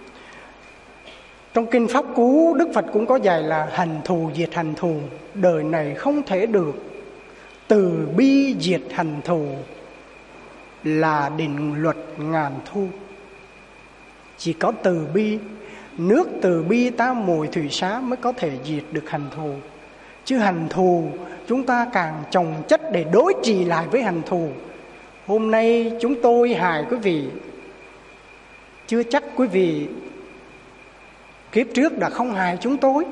Trong kinh Pháp Cú, Đức Phật cũng có dạy là hành thù diệt hành thù, đời này không thể được. Từ bi diệt hành thù là định luật ngàn thu. Chỉ có từ bi, nước từ bi ta mùi thủy xá mới có thể diệt được hành thù. Chứ hành thù chúng ta càng chồng chất để đối trị lại với hành thù. Hôm nay chúng tôi hại quý vị, chưa chắc quý vị kiếp trước đã không hại chúng tôi.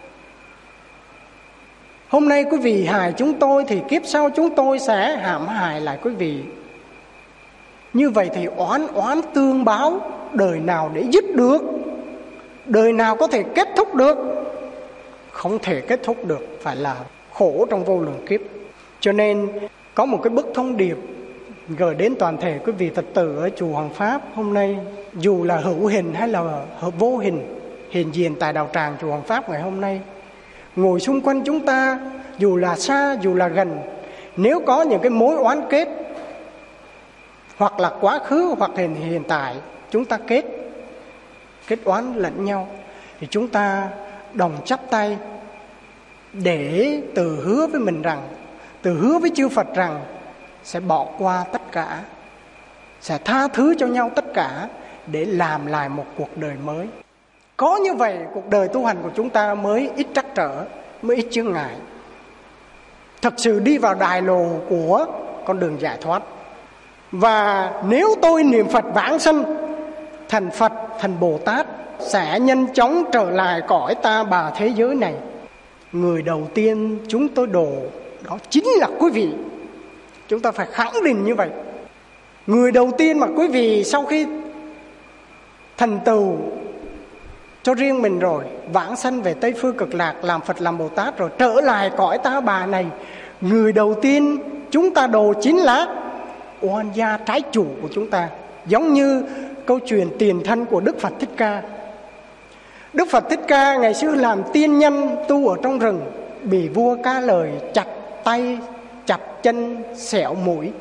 Hôm nay quý vị hại chúng tôi thì kiếp sau chúng tôi sẽ hãm hại lại quý vị. Như vậy thì oán oán tương báo, đời nào để dứt được? Đời nào có thể kết thúc được? Không thể kết thúc được, phải là khổ trong vô lượng kiếp. Cho nên có một cái bức thông điệp gửi đến toàn thể quý vị Phật tử ở chùa Hoàng Pháp hôm nay, dù là hữu hình hay là vô hình, hiện diện tại đạo tràng chùa Hoàng Pháp ngày hôm nay. Ngồi xung quanh chúng ta, dù là xa dù là gần, nếu có những cái mối oán kết, hoặc là quá khứ hoặc hiện hiện tại, chúng ta kết kết oán lẫn nhau, thì chúng ta đồng chắp tay để từ hứa với mình rằng, từ hứa với chư Phật rằng sẽ bỏ qua tất cả, sẽ tha thứ cho nhau tất cả để làm lại một cuộc đời mới. Có như vậy cuộc đời tu hành của chúng ta mới ít trắc trở, mới ít chướng ngại, thật sự đi vào đài lộ của con đường giải thoát. Và nếu tôi niệm Phật vãng sanh thành Phật, thành Bồ Tát, sẽ nhanh chóng trở lại cõi ta bà thế giới này, người đầu tiên chúng tôi độ đó chính là quý vị. Chúng ta phải khẳng định như vậy. Người đầu tiên mà quý vị sau khi thành tựu cho riêng mình rồi, vãng sanh về Tây Phương Cực Lạc, làm Phật làm Bồ Tát rồi, trở lại cõi ta bà này, người đầu tiên chúng ta độ chính là oan gia trái chủ của chúng ta. Giống như câu chuyện tiền thân của Đức Phật Thích Ca. Đức Phật Thích Ca ngày xưa làm tiên nhân tu ở trong rừng, bị vua Ca Lời chặt tay, chặt chân, xẻo mũi.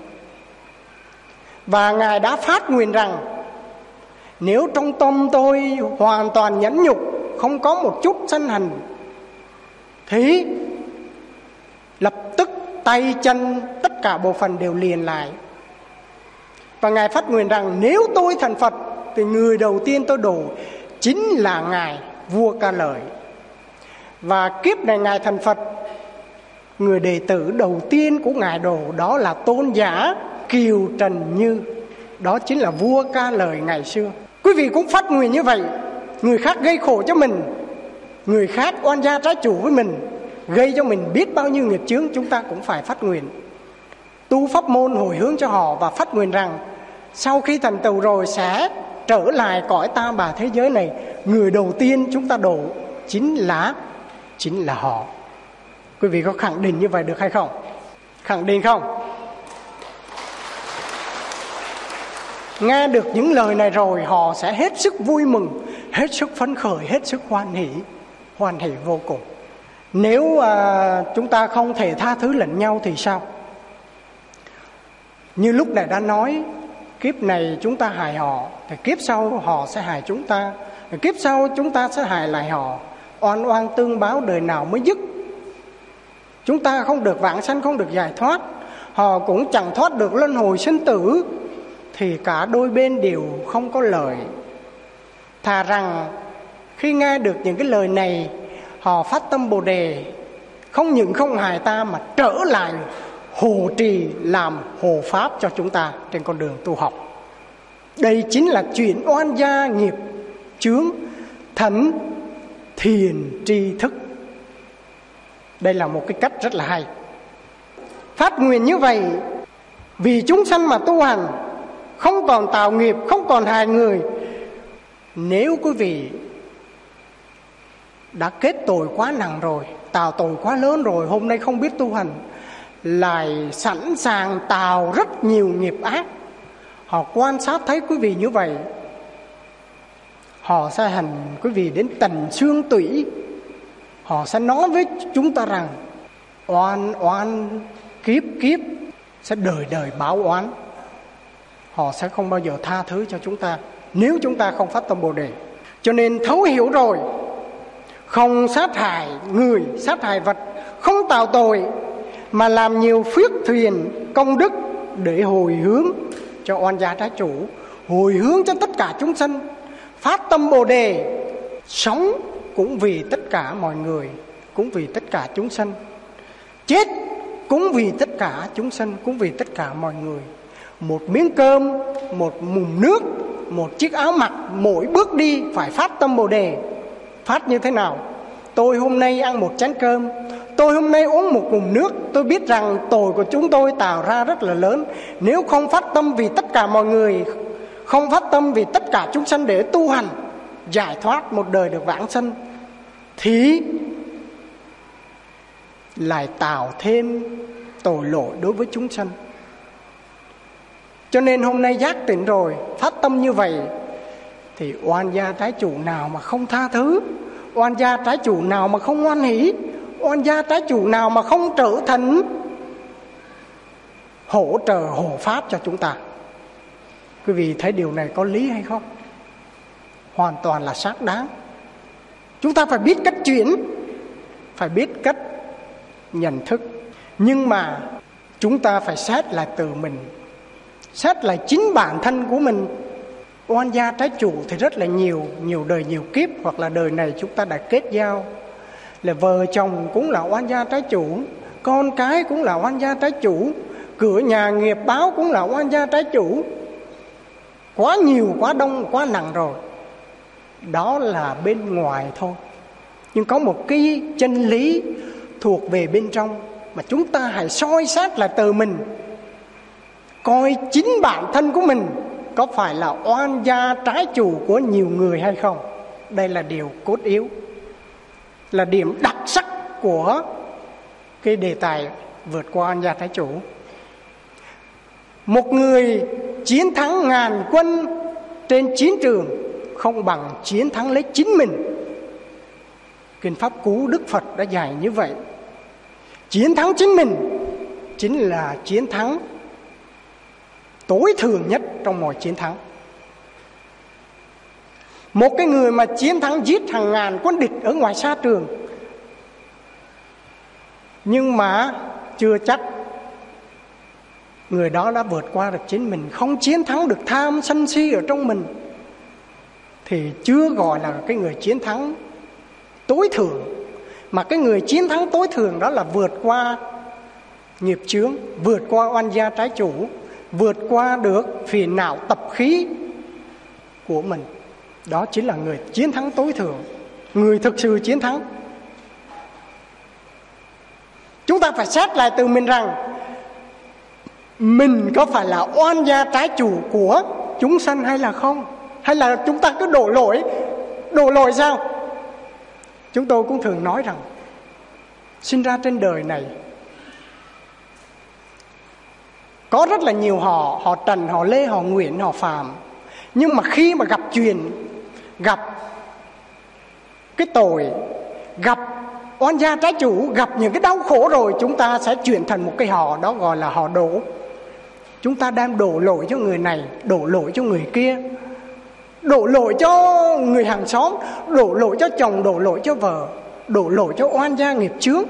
Và Ngài đã phát nguyện rằng nếu trong tâm tôi hoàn toàn nhẫn nhục, không có một chút sân hận, thì lập tức tay chân tất cả bộ phận đều liền lại. Và Ngài phát nguyện rằng nếu tôi thành Phật thì người đầu tiên tôi độ chính là Ngài vua Ca Lợi. Và kiếp này Ngài thành Phật, người đệ tử đầu tiên của Ngài độ đó là tôn giả Kiều Trần Như, đó chính là vua Ca Lợi ngày xưa. Quý vị cũng phát nguyện như vậy. Người khác gây khổ cho mình, người khác oan gia trái chủ với mình, gây cho mình biết bao nhiêu nghiệp chướng, chúng ta cũng phải phát nguyện tu pháp môn hồi hướng cho họ, và phát nguyện rằng sau khi thành tựu rồi sẽ trở lại cõi ta bà thế giới này, người đầu tiên chúng ta độ chính là chính là họ. Quý vị có khẳng định như vậy được hay không? Khẳng định không? Nghe được những lời này rồi, họ sẽ hết sức vui mừng, hết sức phấn khởi, hết sức hoan hỷ, hoan hỷ vô cùng. Nếu à, chúng ta không thể tha thứ lẫn nhau thì sao? Như lúc này đã nói, kiếp này chúng ta hại họ, thì kiếp sau họ sẽ hại chúng ta, thì kiếp sau chúng ta sẽ hại lại họ. Oan oan tương báo đời nào mới dứt. Chúng ta không được vãng sanh, không được giải thoát, họ cũng chẳng thoát được luân hồi sinh tử, thì cả đôi bên đều không có lợi. Thà rằng khi nghe được những cái lời này, họ phát tâm Bồ Đề, không những không hại ta mà trở lại hộ trì làm hộ pháp cho chúng ta trên con đường tu học. Đây chính là chuyển oan gia nghiệp chướng thành thiền tri thức. Đây là một cái cách rất là hay. Phát nguyện như vậy vì chúng sanh mà tu hành, không còn tạo nghiệp, không còn hại người. Nếu quý vị đã kết tội quá nặng rồi, tạo tội quá lớn rồi, hôm nay không biết tu hành, lại sẵn sàng tạo rất nhiều nghiệp ác, họ quan sát thấy quý vị như vậy, họ sẽ hành quý vị đến tận xương tủy. Họ sẽ nói với chúng ta rằng oan oan kiếp kiếp sẽ đời đời báo oán. Họ sẽ không bao giờ tha thứ cho chúng ta nếu chúng ta không phát tâm Bồ Đề. Cho nên thấu hiểu rồi, không sát hại người, sát hại vật, không tạo tội, mà làm nhiều phước thuyền công đức để hồi hướng cho oan gia trái chủ, hồi hướng cho tất cả chúng sanh, phát tâm Bồ Đề, sống cũng vì tất cả mọi người, cũng vì tất cả chúng sanh, chết cũng vì tất cả chúng sanh, cũng vì tất cả mọi người. Một miếng cơm, một mùng nước, một chiếc áo mặc, mỗi bước đi phải phát tâm Bồ Đề. Phát như thế nào? Tôi hôm nay ăn một chén cơm, tôi hôm nay uống một ngụm nước, tôi biết rằng tội của chúng tôi tạo ra rất là lớn. Nếu không phát tâm vì tất cả mọi người, không phát tâm vì tất cả chúng sanh để tu hành, giải thoát một đời được vãng sanh, thì lại tạo thêm tội lỗi đối với chúng sanh. Cho nên hôm nay giác tỉnh rồi, phát tâm như vậy, thì oan gia trái chủ nào mà không tha thứ, oan gia trái chủ nào mà không hoan hỷ, oan gia trái chủ nào mà không trở thành hỗ trợ hộ pháp cho chúng ta. Quý vị thấy điều này có lý hay không? Hoàn toàn là xác đáng. Chúng ta phải biết cách chuyển, phải biết cách nhận thức. Nhưng mà chúng ta phải xét lại từ mình, xét lại chính bản thân của mình. Oan gia trái chủ thì rất là nhiều, nhiều đời nhiều kiếp, hoặc là đời này chúng ta đã kết giao, là vợ chồng cũng là oan gia trái chủ, con cái cũng là oan gia trái chủ, cửa nhà nghiệp báo cũng là oan gia trái chủ. Quá nhiều, quá đông, quá nặng rồi. Đó là bên ngoài thôi. Nhưng có một cái chân lý thuộc về bên trong mà chúng ta hãy soi xét lại từ mình, coi chính bản thân của mình có phải là oan gia trái chủ của nhiều người hay không. Đây là điều cốt yếu, là điểm đặc sắc của cái đề tài vượt qua oan gia trái chủ. Một người chiến thắng ngàn quân trên chiến trường không bằng chiến thắng lấy chính mình. Kinh Pháp Cú Đức Phật đã dạy như vậy. Chiến thắng chính mình chính là chiến thắng tối thượng nhất trong mọi chiến thắng. Một cái người mà chiến thắng giết hàng ngàn quân địch ở ngoài sa trường, nhưng mà chưa chắc người đó đã vượt qua được chính mình, không chiến thắng được tham sân si ở trong mình, thì chưa gọi là cái người chiến thắng tối thượng. Mà cái người chiến thắng tối thượng đó là vượt qua nghiệp chướng, vượt qua oan gia trái chủ, vượt qua được phiền não tập khí của mình. Đó chính là người chiến thắng tối thượng, người thực sự chiến thắng. Chúng ta phải xét lại từ mình rằng mình có phải là oan gia trái chủ của chúng sanh hay là không? Hay là chúng ta cứ đổ lỗi? Đổ lỗi sao? Chúng tôi cũng thường nói rằng sinh ra trên đời này có rất là nhiều họ, họ Trần, họ Lê, họ Nguyễn, họ Phạm. Nhưng mà khi mà gặp chuyện, gặp cái tội, gặp oan gia trái chủ, gặp những cái đau khổ rồi, chúng ta sẽ chuyển thành một cái họ, đó gọi là họ đổ. Chúng ta đang đổ lỗi cho người này, đổ lỗi cho người kia, đổ lỗi cho người hàng xóm, đổ lỗi cho chồng, đổ lỗi cho vợ, đổ lỗi cho oan gia nghiệp chướng,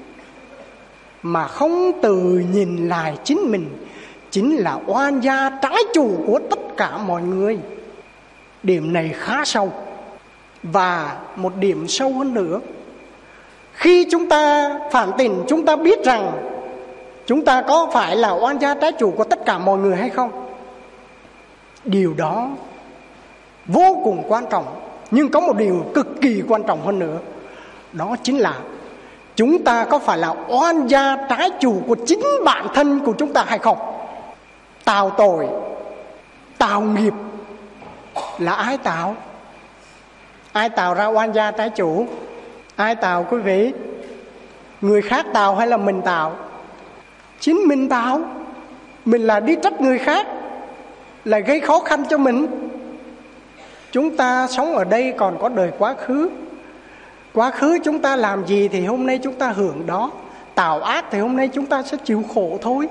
mà không từ nhìn lại chính mình chính là oan gia trái chủ của tất cả mọi người. Điểm này khá sâu. Và một điểm sâu hơn nữa, khi chúng ta phản tỉnh, chúng ta biết rằng chúng ta có phải là oan gia trái chủ của tất cả mọi người hay không. Điều đó vô cùng quan trọng. Nhưng có một điều cực kỳ quan trọng hơn nữa, đó chính là chúng ta có phải là oan gia trái chủ của chính bản thân của chúng ta hay không. Tạo tội, tạo nghiệp là ai tạo? Ai tạo ra oan gia trái chủ? Ai tạo quý vị? Người khác tạo hay là mình tạo? Chính mình tạo. Mình là đi trách người khác, là gây khó khăn cho mình. Chúng ta sống ở đây còn có đời quá khứ. Quá khứ chúng ta làm gì thì hôm nay chúng ta hưởng đó. Tạo ác thì hôm nay chúng ta sẽ chịu khổ thôi.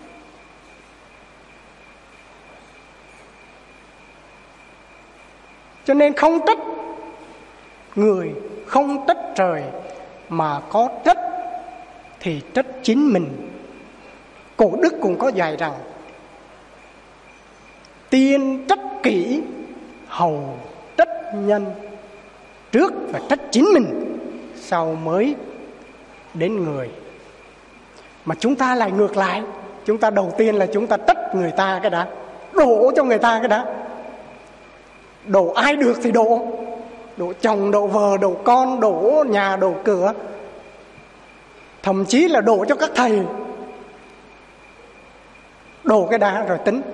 Cho nên không trách người, không trách trời, mà có trách thì trách chính mình. Cổ đức cũng có dạy rằng tiên trách kỷ, hầu trách nhân. Trước phải trách chính mình, sau mới đến người. Mà chúng ta lại ngược lại. Chúng ta đầu tiên là chúng ta trách người ta cái đã, đổ cho người ta cái đã. Đổ ai được thì đổ. Đổ chồng, đổ vợ, đổ con, đổ nhà, đổ cửa. Thậm chí là đổ cho các thầy. Đổ cái đã rồi tính.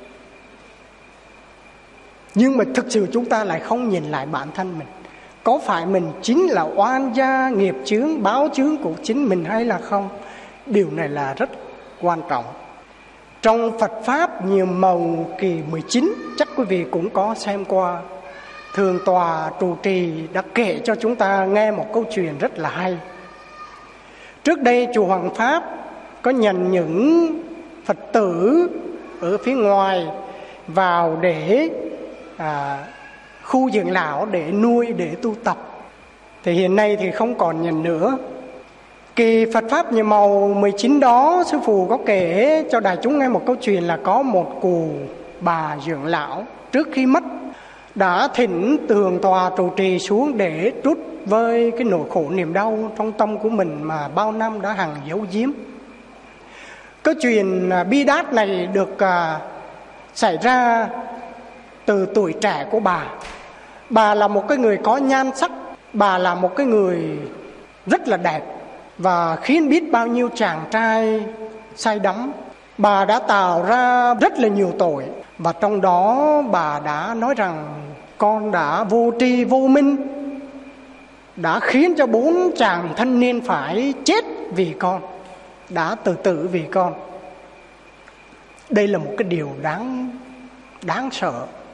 Nhưng mà thực sự chúng ta lại không nhìn lại bản thân mình. Có phải mình chính là oan gia nghiệp chướng, báo chướng của chính mình hay là không? Điều này là rất quan trọng. Trong Phật Pháp Nhiều Màu kỳ mười chín, chắc quý vị cũng có xem qua. Thượng tọa trụ trì đã kể cho chúng ta nghe một câu chuyện rất là hay. Trước đây chùa Hoàng Pháp có nhận những Phật tử ở phía ngoài vào để à, khu dưỡng lão để nuôi, để tu tập. Thì hiện nay thì không còn nhận nữa. Kỳ Phật Pháp Nhiệm Màu mười chín đó, Sư Phụ có kể cho đại chúng nghe một câu chuyện là có một cụ bà dưỡng lão trước khi mất đã thỉnh Thượng tọa trụ trì xuống để trút vơi cái nỗi khổ niềm đau trong tâm của mình mà bao năm đã hằng giấu giếm. Câu chuyện bi đát này được à, xảy ra từ tuổi trẻ của bà. Bà là một cái người có nhan sắc, bà là một cái người rất là đẹp và khiến biết bao nhiêu chàng trai say đắm. Bà đã tạo ra rất là nhiều tội, và trong đó bà đã nói rằng con đã vô tri vô minh, đã khiến cho bốn chàng thanh niên phải chết vì con, đã tự tử vì con. Đây là một cái điều đáng đáng sợ.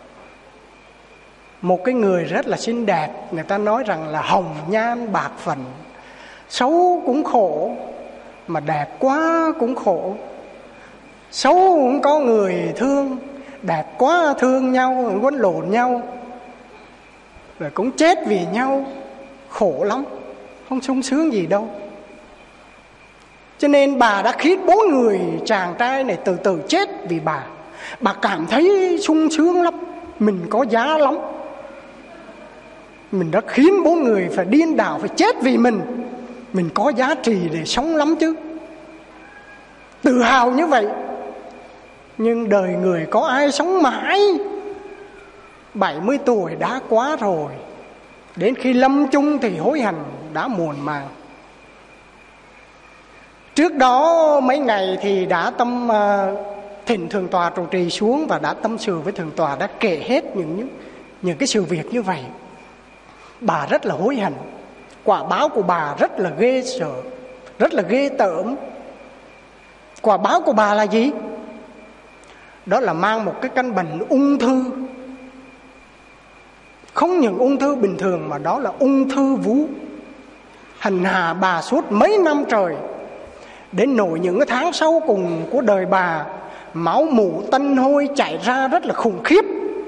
Một cái người rất là xinh đẹp, người ta nói rằng là hồng nhan bạc phận, xấu cũng khổ, mà đẹp quá cũng khổ. Xấu cũng có người thương, đẹp quá thương nhau, quấn lộn nhau, rồi cũng chết vì nhau, khổ lắm, không sung sướng gì đâu. Cho nên bà đã khiến bốn người chàng trai này từ từ chết vì bà. Bà cảm thấy sung sướng lắm, mình có giá lắm, mình đã khiến bốn người phải điên đảo, phải chết vì mình, mình có giá trị để sống lắm chứ. Tự hào như vậy. Nhưng đời người có ai sống mãi. Bảy mươi tuổi đã quá rồi, đến khi lâm chung thì hối hận đã muộn màng. Trước đó mấy ngày thì đã tâm uh, thỉnh Thượng tọa trụ trì xuống và đã tâm sự với Thượng tọa, đã kể hết những, những, những cái sự việc như vậy. Bà rất là hối hận. Quả báo của bà rất là ghê sợ, rất là ghê tởm. Quả báo của bà là gì? Đó là mang một cái căn bệnh ung thư. Không những ung thư bình thường mà đó là ung thư vú, hành hạ bà suốt mấy năm trời. Đến nỗi những cái tháng sau cùng của đời bà, máu mủ tanh hôi chảy ra rất là khủng khiếp.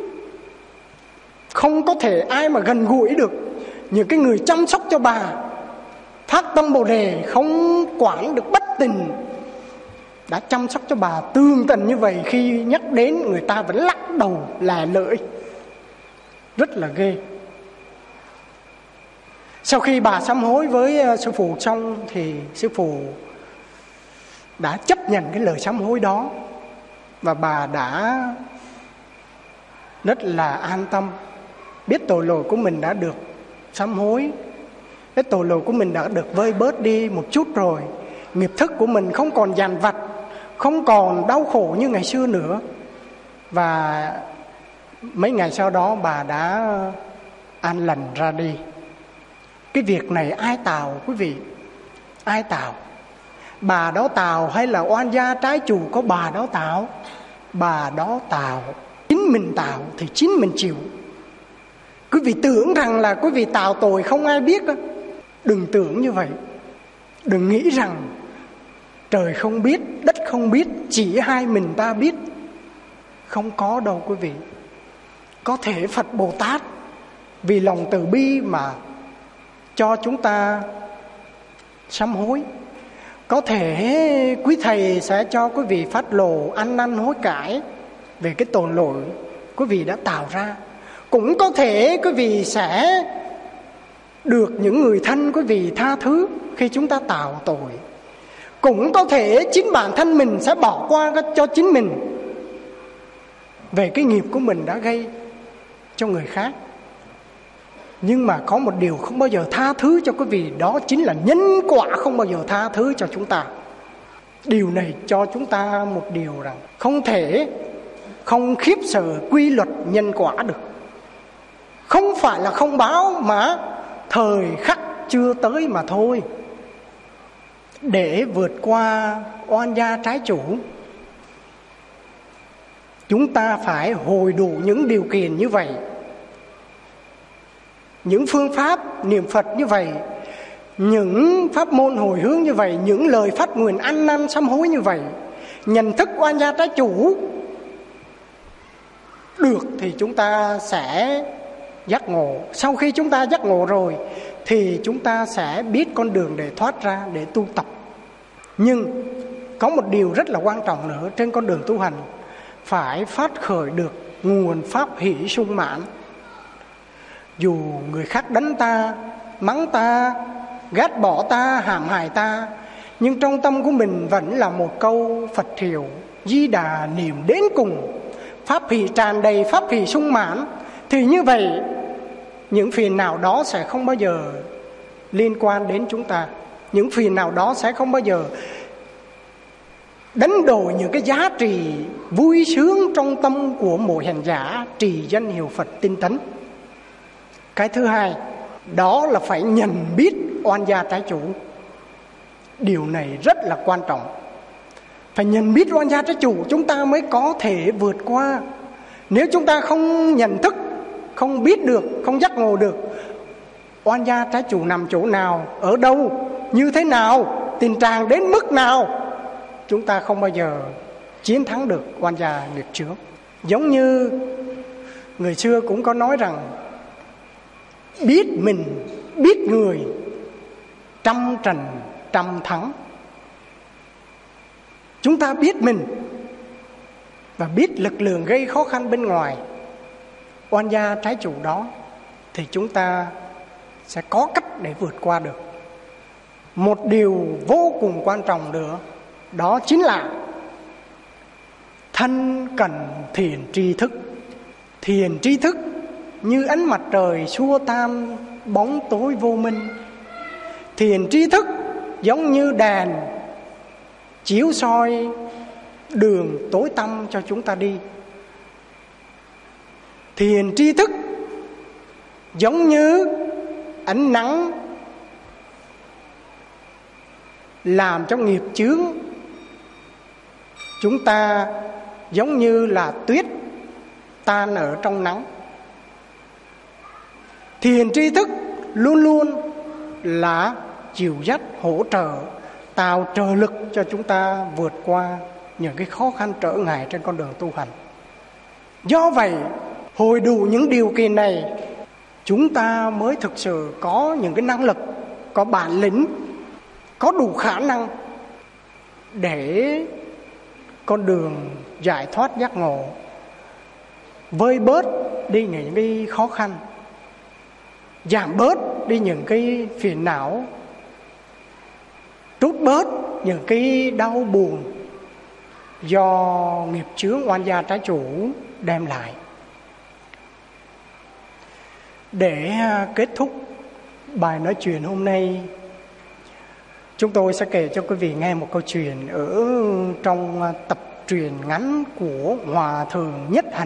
Không có thể ai mà gần gũi được. Những cái người chăm sóc cho bà phát tâm Bồ Đề, không quản được bất tình, đã chăm sóc cho bà tương tình như vậy, khi nhắc đến người ta vẫn lắc đầu là lưỡi, rất là ghê. Sau khi bà sám hối với sư phụ xong thì sư phụ đã chấp nhận cái lời sám hối đó, và bà đã rất là an tâm, biết tội lỗi của mình đã được sám hối, cái tội lỗi của mình đã được vơi bớt đi một chút rồi, nghiệp thức của mình không còn dằn vặt, không còn đau khổ như ngày xưa nữa. Và mấy ngày sau đó bà đã an lành ra đi. Cái việc này ai tạo quý vị? Ai tạo? Bà đó tạo hay là oan gia trái chủ có bà đó tạo? Bà đó tạo. Chính mình tạo thì chính mình chịu. Quý vị tưởng rằng là quý vị tạo tội không ai biết đó. Đừng tưởng như vậy. Đừng nghĩ rằng trời không biết, đất không biết, chỉ hai mình ta biết. Không có đâu quý vị. Có thể Phật Bồ Tát vì lòng từ bi mà cho chúng ta sám hối. Có thể quý thầy sẽ cho quý vị phát lộ ăn năn hối cải về cái tội lỗi quý vị đã tạo ra. Cũng có thể quý vị sẽ được những người thân quý vị tha thứ khi chúng ta tạo tội. Cũng có thể chính bản thân mình sẽ bỏ qua cho chính mình về cái nghiệp của mình đã gây cho người khác. Nhưng mà có một điều không bao giờ tha thứ cho quý vị, đó chính là nhân quả không bao giờ tha thứ cho chúng ta. Điều này cho chúng ta một điều rằng không thể không khiếp sợ quy luật nhân quả được. Không phải là không báo mà thời khắc chưa tới mà thôi. Để vượt qua oan gia trái chủ, chúng ta phải hồi đủ những điều kiện như vậy. những phương pháp niệm Phật như vậy, những pháp môn hồi hướng như vậy, những lời phát nguyện ăn năn sám hối như vậy, nhận thức oan gia trái chủ được thì chúng ta sẽ giác ngộ. Sau khi chúng ta giác ngộ rồi thì chúng ta sẽ biết con đường để thoát ra, để tu tập. Nhưng có một điều rất là quan trọng nữa trên con đường tu hành, phải phát khởi được nguồn pháp hỷ sung mãn. Dù người khác đánh ta, mắng ta, ghét bỏ ta, hãm hại ta, nhưng trong tâm của mình vẫn là một câu Phật hiệu Di Đà niệm đến cùng, pháp hỷ tràn đầy, pháp hỷ sung mãn. Thì như vậy những phiền não đó sẽ không bao giờ liên quan đến chúng ta. Những phiền não đó sẽ không bao giờ đánh đổi những cái giá trị vui sướng trong tâm của mỗi hành giả trì danh hiệu Phật tinh tấn. Cái thứ hai, đó là phải nhận biết oan gia trái chủ. Điều này rất là quan trọng. Phải nhận biết oan gia trái chủ chúng ta mới có thể vượt qua. Nếu chúng ta không nhận thức, không biết được, không giác ngộ được oan gia trái chủ nằm chỗ nào, ở đâu, như thế nào, tình trạng đến mức nào, chúng ta không bao giờ chiến thắng được oan gia nghiệp chướng. Giống như người xưa cũng có nói rằng biết mình, biết người, trăm trận trăm thắng. Chúng ta biết mình và biết lực lượng gây khó khăn bên ngoài oan gia trái chủ đó thì chúng ta sẽ có cách để vượt qua được. Một điều vô cùng quan trọng nữa, đó chính là thân cận thiền tri thức. Thiền tri thức như ánh mặt trời xua tan bóng tối vô minh. Thiền tri thức giống như đèn chiếu soi đường tối tăm cho chúng ta đi. Thiền tri thức giống như ánh nắng làm cho nghiệp chướng chúng ta giống như là tuyết tan ở trong nắng. Thiền tri thức luôn luôn là dìu dắt, hỗ trợ, tạo trợ lực cho chúng ta vượt qua những cái khó khăn trở ngại trên con đường tu hành. Do vậy, hồi đủ những điều kiện này, chúng ta mới thực sự có những cái năng lực, có bản lĩnh, có đủ khả năng để con đường giải thoát giác ngộ vơi bớt đi những cái khó khăn, giảm bớt đi những cái phiền não, trút bớt những cái đau buồn do nghiệp chướng oan gia trái chủ đem lại. Để kết thúc bài nói chuyện hôm nay, chúng tôi sẽ kể cho quý vị nghe một câu chuyện ở trong tập truyện ngắn của Hòa Thượng Nhất Hạnh.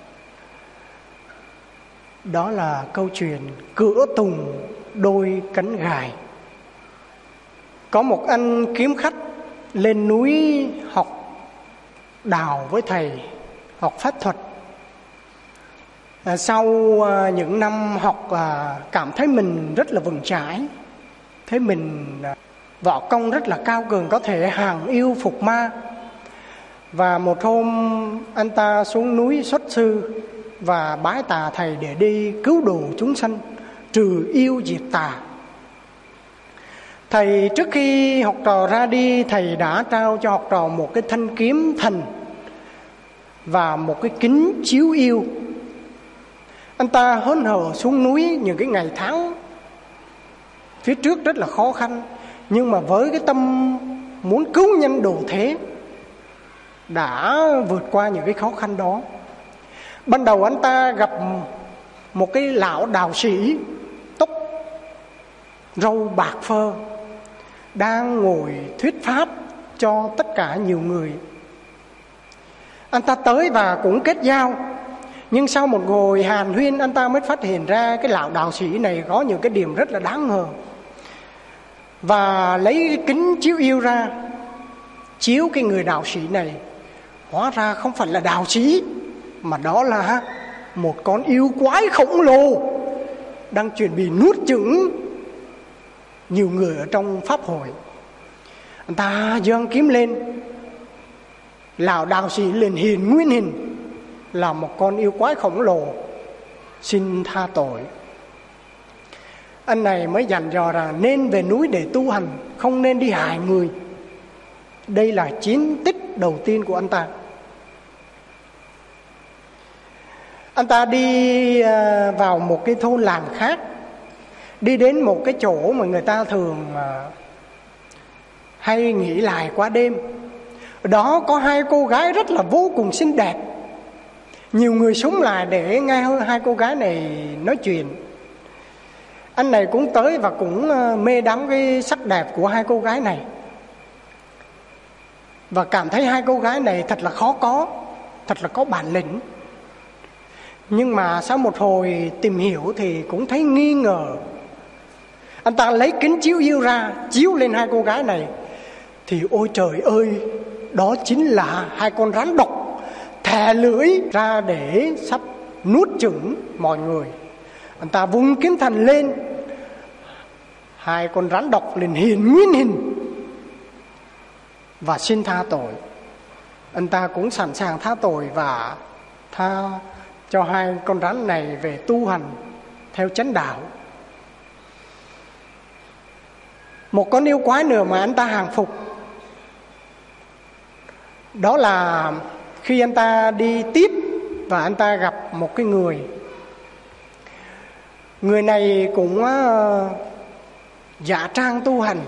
Đó là câu chuyện Cửa Tùng Đôi Cánh Gài. Có một anh kiếm khách lên núi học đào với thầy, học pháp thuật. À, sau à, những năm học à, cảm thấy mình rất là vững chãi, thấy mình à, võ công rất là cao cường, có thể hàng yêu phục ma. Và một hôm anh ta xuống núi xuất sư và bái tạ thầy để đi cứu độ chúng sanh, trừ yêu diệt tà. Thầy trước khi học trò ra đi, thầy đã trao cho học trò một cái thanh kiếm thần và một cái kính chiếu yêu. Anh ta hớn hở xuống núi những cái ngày tháng phía trước rất là khó khăn, nhưng mà với cái tâm muốn cứu nhân độ thế, đã vượt qua những cái khó khăn đó. Ban đầu anh ta gặp một cái lão đạo sĩ tóc râu bạc phơ đang ngồi thuyết pháp cho tất cả nhiều người. Anh ta tới và cũng kết giao, nhưng sau một ngồi hàn huyên, anh ta mới phát hiện ra cái lão đạo sĩ này có những cái điểm rất là đáng ngờ. Và lấy cái kính chiếu yêu ra, chiếu cái người đạo sĩ này, hóa ra không phải là đạo sĩ, mà đó là một con yêu quái khổng lồ đang chuẩn bị nuốt chửng nhiều người ở trong pháp hội. Anh ta giương kiếm lên, lão đạo sĩ liền hiện nguyên hình là một con yêu quái khổng lồ, xin tha tội. Anh này mới dặn dò rằng nên về núi để tu hành, không nên đi hại người. Đây là chiến tích đầu tiên của anh ta. Anh ta đi vào một cái thôn làng khác, đi đến một cái chỗ mà người ta thường hay nghỉ lại qua đêm. Ở đó có hai cô gái rất là vô cùng xinh đẹp. Nhiều người súng lại để nghe hai cô gái này nói chuyện. Anh này cũng tới và cũng mê đắm cái sắc đẹp của hai cô gái này, và cảm thấy hai cô gái này thật là khó có, thật là có bản lĩnh. Nhưng mà sau một hồi tìm hiểu thì cũng thấy nghi ngờ. Anh ta lấy kính chiếu yêu ra, chiếu lên hai cô gái này, thì ôi trời ơi, đó chính là hai con rắn độc thè lưỡi ra để sắp nuốt chửng mọi người. Anh ta vung kiếm thần lên, hai con rắn độc liền hiện nguyên hình và xin tha tội. Anh ta cũng sẵn sàng tha tội và tha cho hai con rắn này về tu hành theo chánh đạo. Một con yêu quái nữa mà anh ta hàng phục, đó là khi anh ta đi tiếp và anh ta gặp một cái người. Người này cũng uh, giả trang tu hành.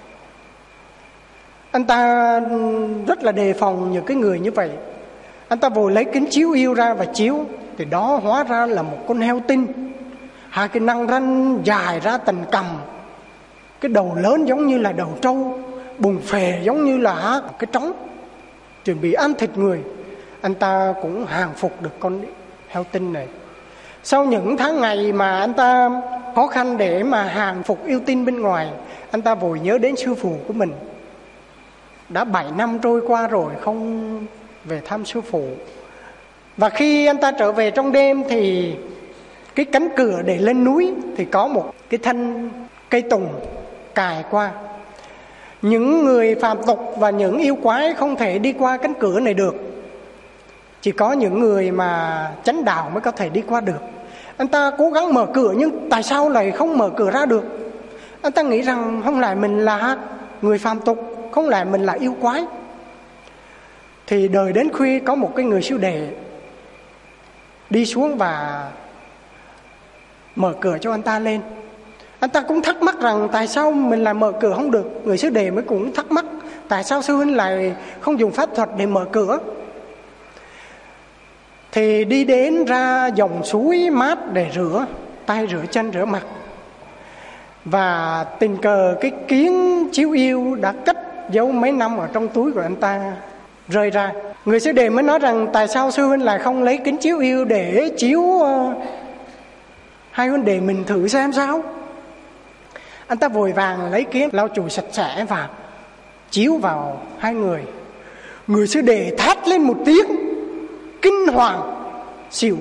Anh ta rất là đề phòng những cái người như vậy. Anh ta vội lấy kính chiếu yêu ra và chiếu, thì đó hóa ra là một con heo tinh. Hai cái răng ranh dài ra tận cằm, cái đầu lớn giống như là đầu trâu, bùng phè giống như là cái trống, chuẩn bị ăn thịt người. Anh ta cũng hàng phục được con heo tinh này. Sau những tháng ngày mà anh ta khó khăn để mà hàng phục yêu tinh bên ngoài, anh ta vội nhớ đến sư phụ của mình. Đã bảy năm trôi qua rồi không về thăm sư phụ. Và khi anh ta trở về trong đêm thì cái cánh cửa để lên núi thì có một cái thân cây tùng cài qua. Những người phàm tục và những yêu quái không thể đi qua cánh cửa này được, chỉ có những người mà chánh đạo mới có thể đi qua được. Anh ta cố gắng mở cửa nhưng tại sao lại không mở cửa ra được? Anh ta nghĩ rằng không lại mình là người phàm tục, không lại mình là yêu quái. Thì đời đến khuya có một cái người sư đệ đi xuống và mở cửa cho anh ta lên. Anh ta cũng thắc mắc rằng tại sao mình lại mở cửa không được. Người sư đệ mới cũng thắc mắc tại sao sư huynh lại không dùng pháp thuật để mở cửa. Thì đi đến ra dòng suối mát để rửa tay, rửa chân, rửa mặt. Và tình cờ cái kiến chiếu yêu đã cất giấu mấy năm ở trong túi của anh ta rơi ra. Người sư đệ mới nói rằng tại sao sư huynh lại không lấy kính chiếu yêu để chiếu uh, hai huynh đệ mình thử xem sao. Anh ta vội vàng lấy kiến lau chùi sạch sẽ và chiếu vào hai người. Người sư đệ thét lên một tiếng kinh hoàng xỉu.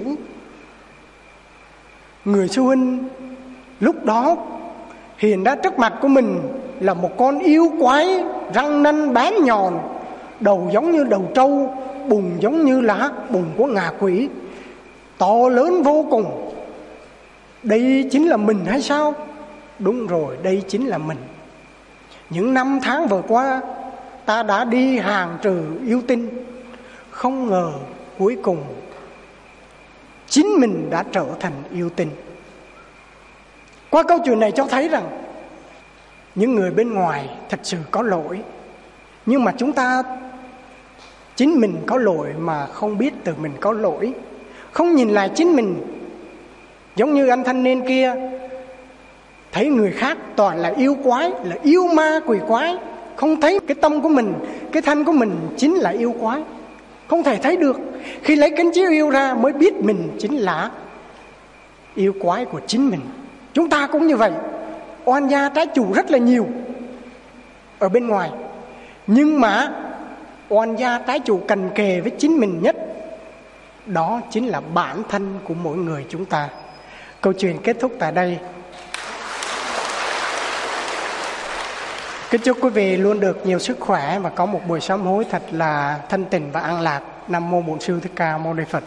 Người sư huynh lúc đó hiện ra trước mặt của mình là một con yêu quái răng nanh bén nhọn, đầu giống như đầu trâu, bùng giống như là bùng của ngạ quỷ, to lớn vô cùng. Đây chính là mình hay sao? Đúng rồi, đây chính là mình. Những năm tháng vừa qua ta đã đi hàng trừ yêu tinh, không ngờ cuối cùng chính mình đã trở thành yêu tinh. Qua câu chuyện này cho thấy rằng những người bên ngoài thật sự có lỗi, nhưng mà chúng ta chính mình có lỗi mà không biết tự mình có lỗi, không nhìn lại chính mình. Giống như anh thanh niên kia, thấy người khác toàn là yêu quái, là yêu ma quỷ quái, không thấy cái tâm của mình, cái thân của mình chính là yêu quái, không thể thấy được. Khi lấy kính chiếu yêu ra mới biết mình chính là yêu quái của chính mình. Chúng ta cũng như vậy, oan gia trái chủ rất là nhiều ở bên ngoài, nhưng mà oan gia trái chủ cận kề với chính mình nhất, đó chính là bản thân của mỗi người chúng ta. Câu chuyện kết thúc tại đây. Kính chúc quý vị luôn được nhiều sức khỏe và có một buổi sám hối thật là thanh tịnh và an lạc. Nam mô Bổn Sư Thích Ca Mâu Ni Phật.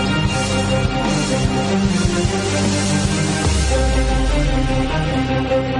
Thank you.